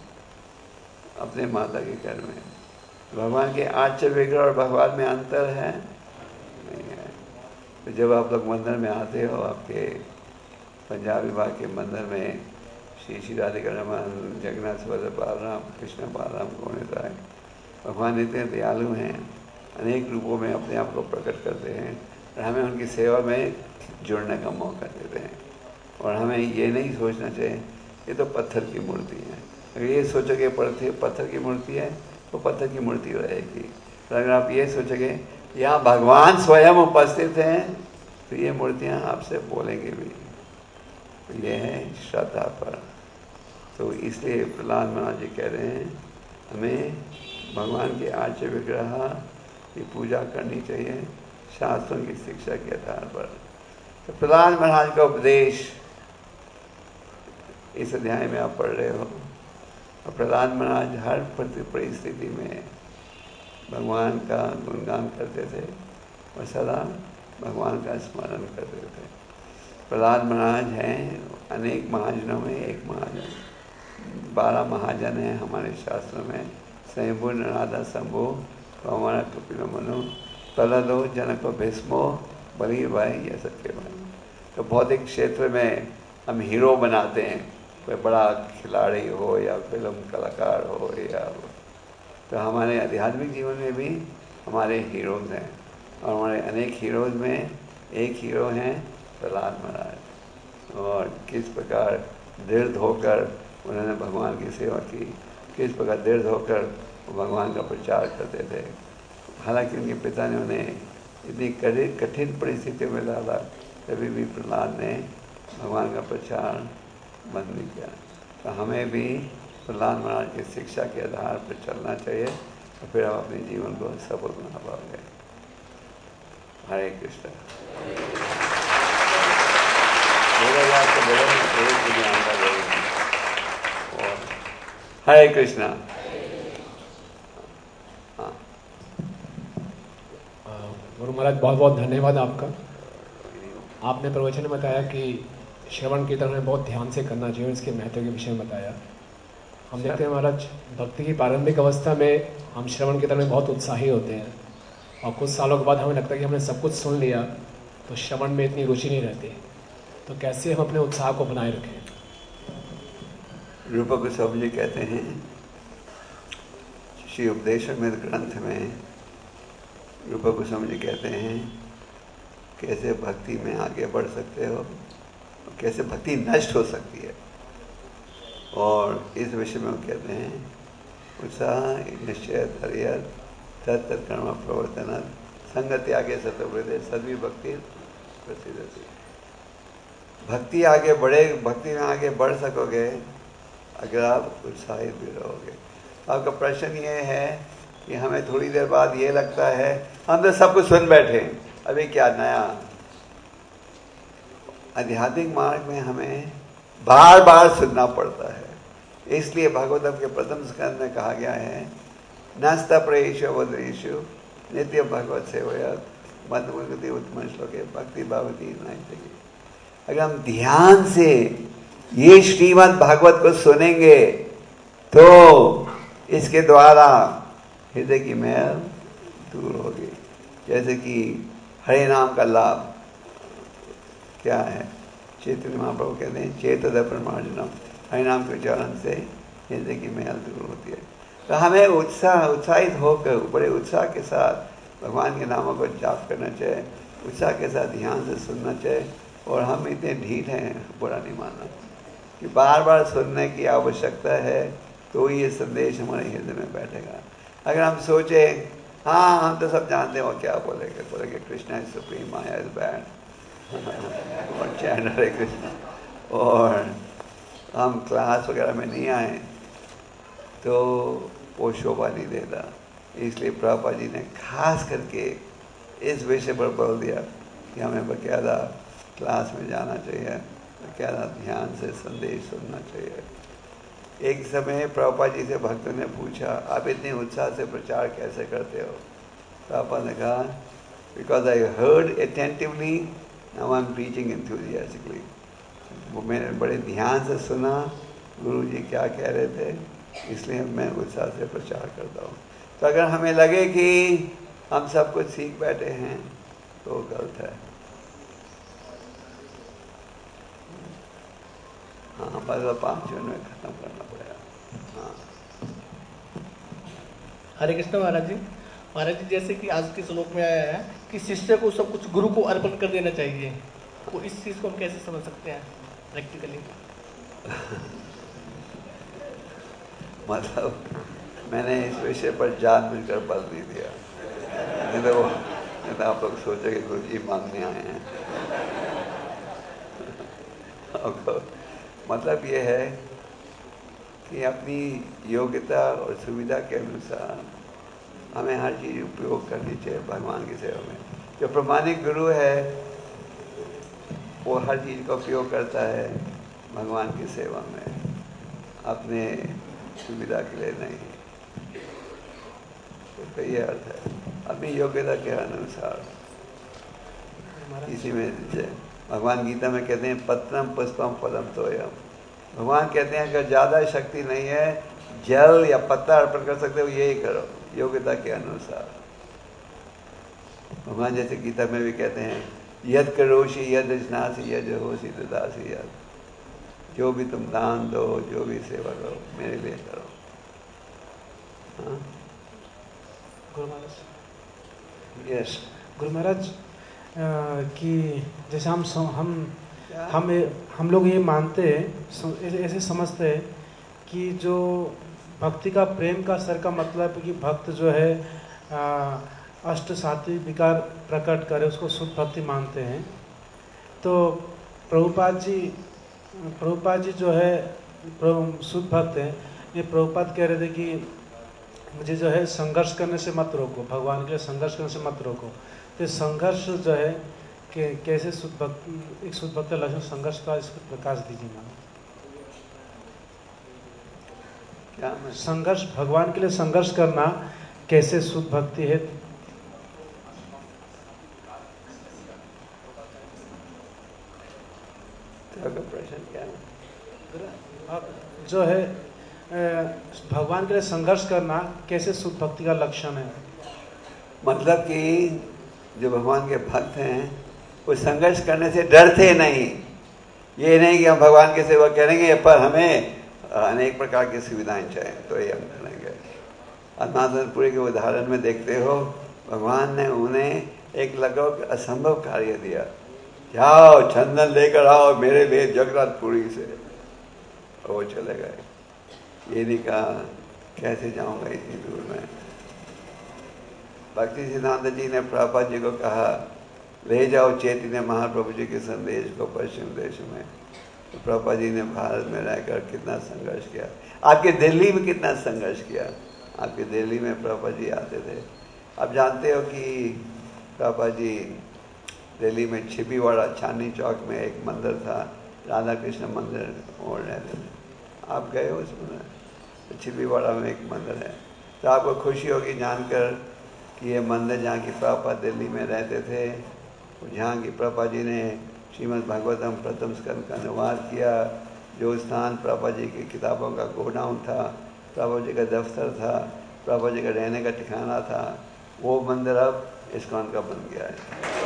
अपने माता के घर में। भगवान के आर्च विग्रह और भगवान में अंतर है नहीं है। तो जब आप लोग मंदिर में आते हो, आपके पंजाब विभाग के मंदिर में श्री श्री राधिका रमन, जगन्नाथ सुभद्रा बालराम, कृष्ण बालराम कौन है, भगवान इतने दयालु हैं, अनेक रूपों में अपने आप को प्रकट करते हैं, और हमें उनकी सेवा में जुड़ने का मौका देते हैं। और हमें ये नहीं सोचना चाहिए ये तो पत्थर की मूर्ति है। अगर ये सोचोगे पत्थर की मूर्ति है तो पत्थर की मूर्ति रहेगी। तो अगर आप ये सोचोगे यहाँ भगवान स्वयं उपस्थित हैं तो ये मूर्तियाँ आपसे बोलेंगे भी, तो ये है श्रद्धा पर। तो इसलिए प्रहलाद महाराज जी कह रहे हैं हमें भगवान के आर्य विग्रह की पूजा करनी चाहिए शास्त्रों की शिक्षा के आधार पर। तो प्रहलाद महाराज का उपदेश इस अध्याय में आप पढ़ रहे हो, और प्रहलाद महाराज हर परिस्थिति में भगवान का गुणगान करते थे और सदा भगवान का स्मरण करते थे। प्रहलाद महाराज हैं अनेक महाजनों में एक महाजन, बारह महाजन हैं हमारे शास्त्रों में, स्वयंभू नराधा शंभु कौमार कपिल मनु प्रहलादो जनक भीष्मो बलि भाई ये सबके भाई। तो भौतिक क्षेत्र में हम हीरो बनाते हैं, कोई बड़ा खिलाड़ी हो या फिल्म कलाकार हो या, तो हमारे आध्यात्मिक जीवन में भी हमारे हीरोज़ हैं, और हमारे अनेक हीरोज़ में एक हीरो हैं प्रहलाद महाराज। और किस प्रकार दृढ़ होकर उन्होंने भगवान की सेवा की, किस प्रकार दृढ़ होकर वो भगवान का प्रचार करते थे। हालांकि उनके पिता ने उन्हें इतनी कठिन परिस्थितियों में डाला, तभी भी प्रहलाद ने भगवान का प्रचार बंद नहीं किया। तो हमें भी प्रहलाद महाराज की शिक्षा के आधार पर चलना चाहिए, तो फिर हम अपने जीवन को सफल बना पाओगे। हरे कृष्ण। हरे कृष्णा। गुरु महाराज बहुत बहुत धन्यवाद आपका। आपने प्रवचन में बताया कि श्रवण कीर्तन में बहुत ध्यान से करना चाहिए, इसके महत्व के विषय में बताया। हम देखते हैं महाराज भक्ति की प्रारंभिक अवस्था में हम श्रवण कीर्तन में बहुत उत्साही होते हैं, और कुछ सालों के बाद हमें लगता है कि हमने सब कुछ सुन लिया तो श्रवण में इतनी रुचि नहीं रहती। तो कैसे हम अपने उत्साह को बनाए रखें? रूप गोस्वामी जी कहते हैं श्री उपदेशामृत ग्रंथ में, रूप गोस्वामी जी कहते हैं कैसे भक्ति में आगे बढ़ सकते हो, कैसे भक्ति नष्ट हो सकती है। और इस विषय में वो कहते हैं उत्साह निश्चय धैर्य तत्कर्म प्रवर्तन संग त्यागे सतवृद्धि सद्वी भक्ति प्रसिद्ध होती है। भक्ति आगे बढ़े, भक्ति में आगे बढ़ सकोगे अगर आप उत्साहित भी रहोगे। आपका प्रश्न ये है कि हमें थोड़ी देर बाद ये लगता है हम तो सब कुछ सुन बैठे, अभी क्या नया। आध्यात्मिक मार्ग में हमें बार बार सुनना पड़ता है, इसलिए भागवतम के प्रथम स्कंद में कहा गया है नस्त प्रेषु वद्रेषु नित्य भगवत सेवया मधुमति उत्तम श्लोके भक्ति भावती नहीं। अगर हम ध्यान से ये श्रीमद् भागवत को सुनेंगे तो इसके द्वारा हृदय की मैल दूर होगी। जैसे कि हरे नाम का लाभ क्या है, चैतन्य महाप्रभु कहते हैं चेतद प्रमार्जनम, हरे नाम के उच्चारण से हृदय की मैल दूर होती है। तो हमें उत्साह उत्साहित होकर बड़े उत्साह के साथ भगवान के नामों को जाप करना चाहिए, उत्साह के साथ ध्यान से सुनना चाहिए। और हम इतने ढीठ हैं, बुरा नहीं मानना, कि बार बार सुनने की आवश्यकता है तो ये संदेश हमारे हृदय में बैठेगा। अगर हम सोचे हाँ हम तो सब जानते हैं, वो क्या बोलेंगे, बोलेंगे Krishna is supreme, Maya is bad और चैन हरे कृष्ण, और हम क्लास वगैरह में नहीं आए तो वो शोभा नहीं देता। इसलिए प्रभुपाद जी ने खास करके इस विषय पर बल दिया कि हमें बकायदा क्लास में जाना चाहिए, बकायदा ध्यान से संदेश सुनना चाहिए। एक समय प्रभुपाद जी से भक्तों ने पूछा आप इतने उत्साह से प्रचार कैसे करते हो? प्रभुपाद ने कहा because I heard attentively, now I am preaching enthusiastically. वो मैंने बड़े ध्यान से सुना गुरु जी क्या कह रहे थे, इसलिए मैं उत्साह से प्रचार करता हूँ। तो अगर हमें लगे कि हम सब कुछ सीख बैठे हैं तो गलत है। हाँ बस पाँच मिनट में खत्म करना पड़ेगा। हाँ हरे कृष्ण महाराज जी। महाराज जी जैसे कि आज के श्लोक में आया है कि शिष्य को सब कुछ गुरु को अर्पण कर देना चाहिए, तो इस चीज़ को हम कैसे समझ सकते हैं प्रैक्टिकली? मतलब मैंने इस विषय पर जानबूझकर बल नहीं दिया, नहीं तो वो नहीं तो आप लोग सोचे कि गुरु जी मांगने आए हैं। मतलब ये है कि अपनी योग्यता और सुविधा के अनुसार हमें हर चीज़ उपयोग करनी चाहिए भगवान की सेवा में। जो प्रमाणिक गुरु है वो हर चीज़ का उपयोग करता है भगवान की सेवा में, अपने सुविधा के लिए नहीं। तो ये अर्थ है अपनी योग्यता के अनुसार। इसी में भगवान गीता में कहते हैं पत्रम पुष्पम फलम तोयम। भगवान कहते हैं अगर ज़्यादा शक्ति नहीं है जल या पत्ता अर्पण कर सकते हो, यही करो योग्यता के अनुसार। भगवान जैसे गीता में भी कहते हैं यद करोषि यद स्नासी यद होशी ददासी यद, जो भी तुम दान दो, जो भी सेवा करो मेरे लिए करो। हाँ गुरु महाराज, यस गुरु महाराज कि जैसे हम हम हम हम लोग ये मानते हैं, ऐसे समझते हैं कि जो भक्ति का प्रेम का स्तर का मतलब है कि भक्त जो है आ, अष्ट सात्विक विकार प्रकट करे उसको शुद्ध भक्ति मानते हैं। तो प्रभुपाद जी प्रभुपाद जी जो है शुद्ध भक्त हैं, ये प्रभुपाद कह रहे थे कि मुझे जो है संघर्ष करने से मत रोको, भगवान के लिए संघर्ष करने से मत रोको। तो संघर्ष जो है कि कैसे शुद्ध भक्ति, एक शुद्ध भक्त का लक्षण संघर्ष का, इसको प्रकाश दीजिए ना। क्या संघर्ष, भगवान के लिए संघर्ष करना कैसे शुद्ध भक्ति है? प्रश्न क्या है? जो है भगवान के लिए संघर्ष करना कैसे शुद्ध भक्ति का लक्षण है? मतलब कि जो भगवान के भक्त हैं वो संघर्ष करने से डरते नहीं। ये नहीं कि हम भगवान की सेवा करेंगे पर हमें अनेक प्रकार की सुविधाएं चाहिए तो ये हम करेंगे। आत्मानंदपुरी के उदाहरण में देखते हो, भगवान ने उन्हें एक लगभग असंभव कार्य दिया, जाओ चंदन लेकर आओ मेरे लिए जगन्नाथपुरी से, और वो चले गए। ये नहीं कहा कैसे जाऊंगा इतनी दूर में। भक्ति सिद्धांत जी ने प्रभुपाद जी को कहा ले जाओ चैतन्य महाप्रभु जी के संदेश को पश्चिम देश में। तो प्रभुपाद जी ने भारत में रहकर कितना संघर्ष किया, आपके दिल्ली में कितना संघर्ष किया। आपके दिल्ली में प्रभुपाद जी आते थे। आप जानते हो कि प्रभुपाद जी दिल्ली में छिपीवाड़ा चांदनी चौक में एक मंदिर था, राधा कृष्ण मंदिर, और रहते थे। आप गए हो उस मंदिर? छिपीवाड़ा में एक मंदिर है। तो आपको खुशी होगी जानकर कि ये मंदिर जहाँ की प्रभुपाद दिल्ली में रहते थे, जहाँ की प्रभुपाद जी ने श्रीमद् भागवतम प्रथम स्कंद का अनुवाद किया, जो स्थान प्रभुपाद जी की किताबों का गोडाउन था, प्रभुपाद जी का दफ्तर था, प्रभुपाद जी का रहने का ठिकाना था, वो मंदिर अब इस्कॉन का बन गया है।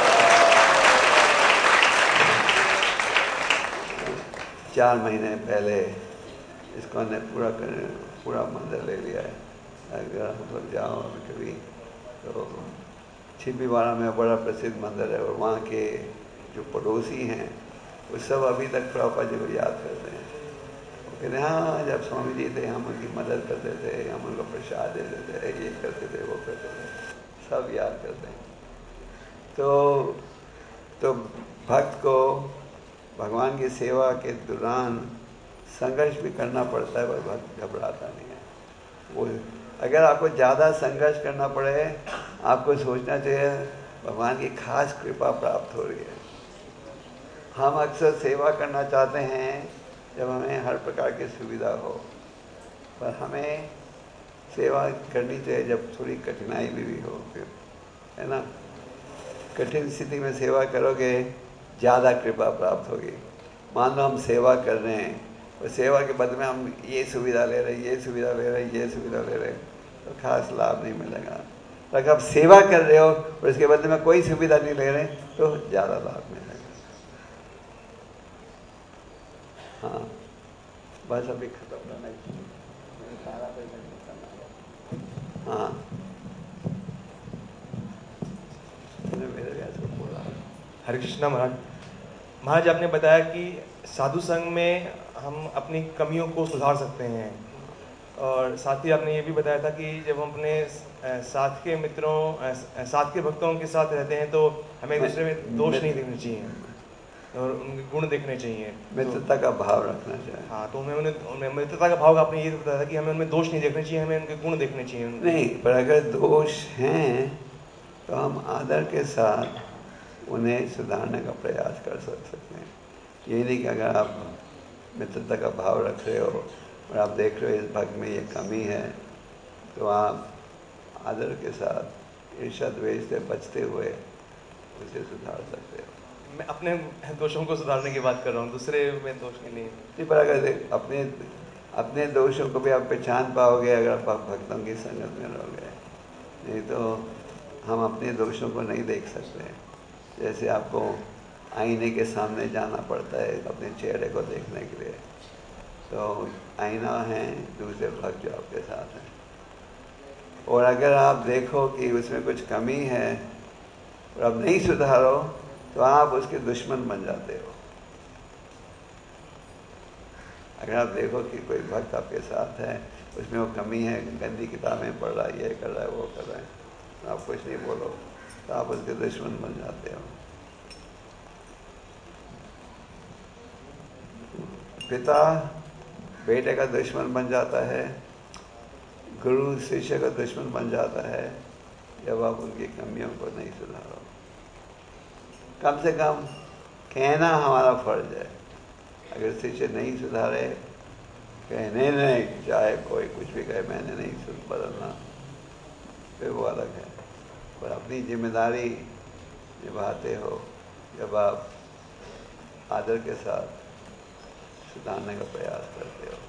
चार महीने पहले इस्कॉन ने पूरा पूरा मंदिर ले लिया है। अगर हम लोग जाओ कभी तो छिपीवाड़ा में बड़ा प्रसिद्ध मंदिर है, और वहाँ के जो पड़ोसी हैं वो सब अभी तक प्रभुपाद जी को याद करते हैं। वो कहते हैं हाँ जब स्वामी जी थे हम उनकी मदद करते थे, हम उनको प्रसाद देते थे, ये करते थे, वो करते थे, सब याद करते हैं। तो तो भक्त को भगवान की सेवा के दौरान संघर्ष भी करना पड़ता है, पर भक्त घबराता नहीं है। वो अगर आपको ज़्यादा संघर्ष करना पड़े, आपको सोचना चाहिए भगवान की खास कृपा प्राप्त हो रही है। हम अक्सर सेवा करना चाहते हैं जब हमें हर प्रकार की सुविधा हो, पर हमें सेवा करनी चाहिए जब थोड़ी कठिनाई भी, भी हो, फिर है ना। कठिन स्थिति में सेवा करोगे ज़्यादा कृपा प्राप्त होगी। मान लो हम सेवा कर रहे हैं और सेवा के बदले में हम ये सुविधा ले रहे, ये सुविधा ले रहे, ये सुविधा ले रहे, तो खास लाभ नहीं मिलेगा। अगर आप सेवा कर रहे हो और इसके बदले में कोई सुविधा नहीं ले रहे तो ज़्यादा लाभ मिलेगा। हाँ बस अभी खत्म करना है। हाँ मेरे को बोला। हरे कृष्णा महाराज। महाराज आपने बताया कि साधु संघ में हम अपनी कमियों को सुधार सकते हैं, और साथ ही आपने ये भी बताया था कि जब हम अपने अ, साथ के मित्रों अ, साथ के भक्तों के साथ रहते हैं तो हमें एक दूसरे में दोष नहीं देखने चाहिए और उनके गुण देखने चाहिए। मित्रता का भाव रखना चाहिए। हाँ, तो हमें उन्हें मित्रता का भाव आपने ये बताया था कि हमें उनमें दोष नहीं देखने चाहिए, हमें उनके गुण देखने चाहिए। नहीं, पर अगर दोष हैं तो हम आदर के साथ उन्हें सुधारने का प्रयास कर सकते हैं। ये नहीं कि अगर आप मित्रता का भाव रख रहे हो और आप देख रहे हो इस भक्त में ये कमी है तो आप आदर के साथ ईर्ष्या द्वेष से बचते हुए उसे सुधार सकते हो। मैं अपने दोषों को सुधारने की बात कर रहा हूँ, दूसरे में दोष के लिए नहीं। पर अगर अपने अपने दोषों को भी आप पहचान पाओगे अगर आप भक्तों की संगत में रहोगे। नहीं तो हम अपने दोषों को नहीं देख सकते। जैसे आपको आईने के सामने जाना पड़ता है अपने चेहरे को देखने के लिए, तो आईना है दूसरे भक्त जो आपके साथ हैं, और अगर आप देखो कि उसमें कुछ कमी है और आप नहीं सुधारो तो आप उसके दुश्मन बन जाते हो। अगर आप देखो कि कोई भक्त आपके साथ है उसमें वो कमी है, गंदी किताबें पढ़ रहा है, ये कर रहा है, वो कर रहा है, तो आप कुछ नहीं बोलो तो आप उसके दुश्मन बन जाते हो। पिता बेटे का दुश्मन बन जाता है, गुरु शिष्य का दुश्मन बन जाता है जब आप उनकी कमियों को नहीं सुधारो। कम से कम कहना हमारा फर्ज है। अगर शिष्य नहीं सुधारे, कहने नहीं, चाहे कोई कुछ भी कहे मैंने नहीं सुन बदलना, फिर वो अलग है। पर अपनी जिम्मेदारी निभाते हो जब आप आदर के साथ सुधारने का प्रयास करते हो।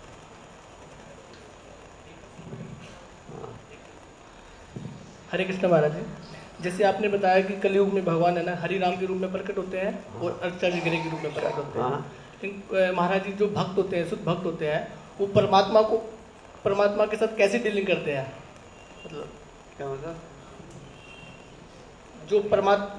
हरे कृष्ण महाराज जी, जैसे आपने बताया कि कलयुग में भगवान है ना हरि राम के रूप में प्रकट होते हैं और अर्चा विग्रह के रूप में प्रकट होते हैं। लेकिन महाराज जी जो भक्त होते हैं, शुद्ध भक्त होते हैं, वो परमात्मा को परमात्मा के साथ कैसे डीलिंग करते हैं? मतलब क्या मतलब? जो परमात्मा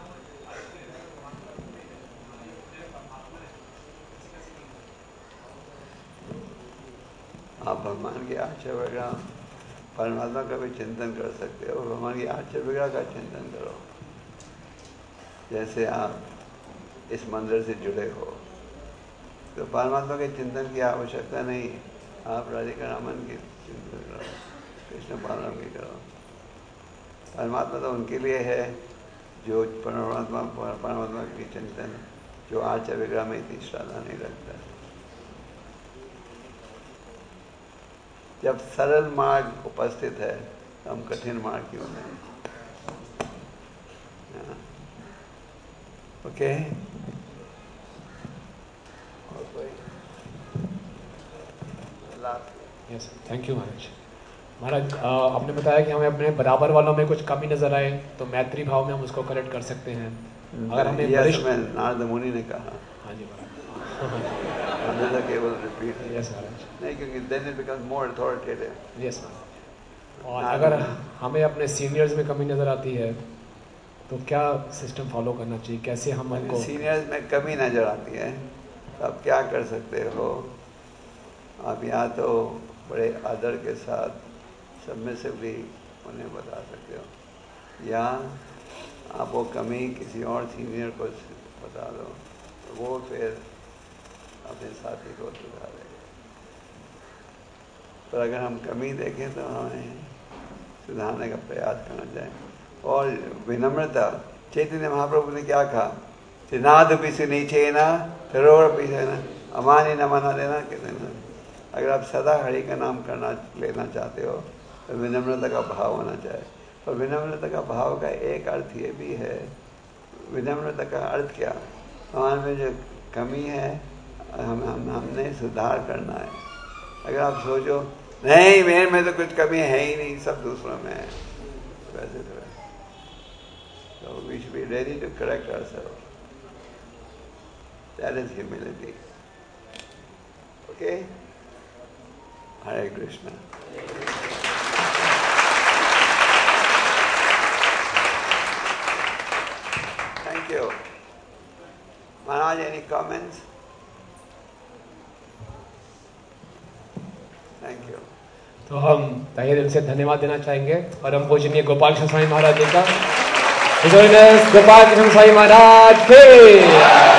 आप भगवान के आचार्य वगैरह परमात्मा का भी चिंतन कर सकते हो, भगवान की आचार्य वगैरह का चिंतन करो। जैसे आप इस मंदिर से जुड़े हो तो परमात्मा के चिंतन की आवश्यकता नहीं, आप राधिका रामन की चिंतन करो, कृष्ण बालराम की करो। परमात्मा तो उनके लिए है जो परमात्मा परमात्मा की चिंतन, जो आचार्य विग्रह में इतनी श्रद्धा नहीं रखता। जब सरल मार्ग उपस्थित है तो हम कठिन मार्ग क्यों नहीं? ओके, और कोई लास्ट? यस, थैंक यू महाराज। महाराज आपने बताया कि हमें अपने बराबर वालों में कुछ कमी नजर आए तो मैत्री भाव में हम उसको करेक्ट कर सकते हैं। अगर हमें यस, मैं नारद मुनि ने कहा। हाँ जी महाराज। हमने केवल रिपीट। यस महाराज। नहीं, क्योंकि then it becomes more authoritative. Yes महाराज। और अगर हमें अपने सीनियर्स में कमी नजर आती है तो क्या सिस्टम फॉलो करना चाहिए, कैसे हम उनको? सीनियर्स में कमी नजर आती है तो आप क्या कर सकते हो? आप या तो बड़े आदर के साथ सबमिसिवली उन्हें बता सकते हो, या आप वो कमी किसी और सीनियर को बता दो तो वो फिर अपने साथी को सुधारे। पर अगर हम कमी देखें तो हमें सुधारने का प्रयास करना चाहिए। और विनम्रता, चैतन्य महाप्रभु ने क्या कहा? नाद पीछे नीचे ना, फिर पीछे ना, अमानी न मना देना कहते ना। अगर आप सदा हरि का नाम करना लेना चाहते हो तो विनम्रता का भाव होना चाहिए। और विनम्रता का भाव का एक अर्थ ये भी है, विनम्रता का अर्थ क्या? हमारे में जो कमी है हम, हम हमने सुधार करना है। अगर आप सोचो नहीं मेरे में तो कुछ कमी है ही नहीं, सब दूसरों में है, वैसे तो so we should be ready to correct ourselves. That is humility. Okay? Hare Krishna. Thank you. Maharaj, any comments? Thank you. तो हम तहे दिल से धन्यवाद देना चाहेंगे परम पूजनीय गोपाल कृष्ण स्वामी महाराज जी का। गोपाल कृष्ण स्वामी महाराज के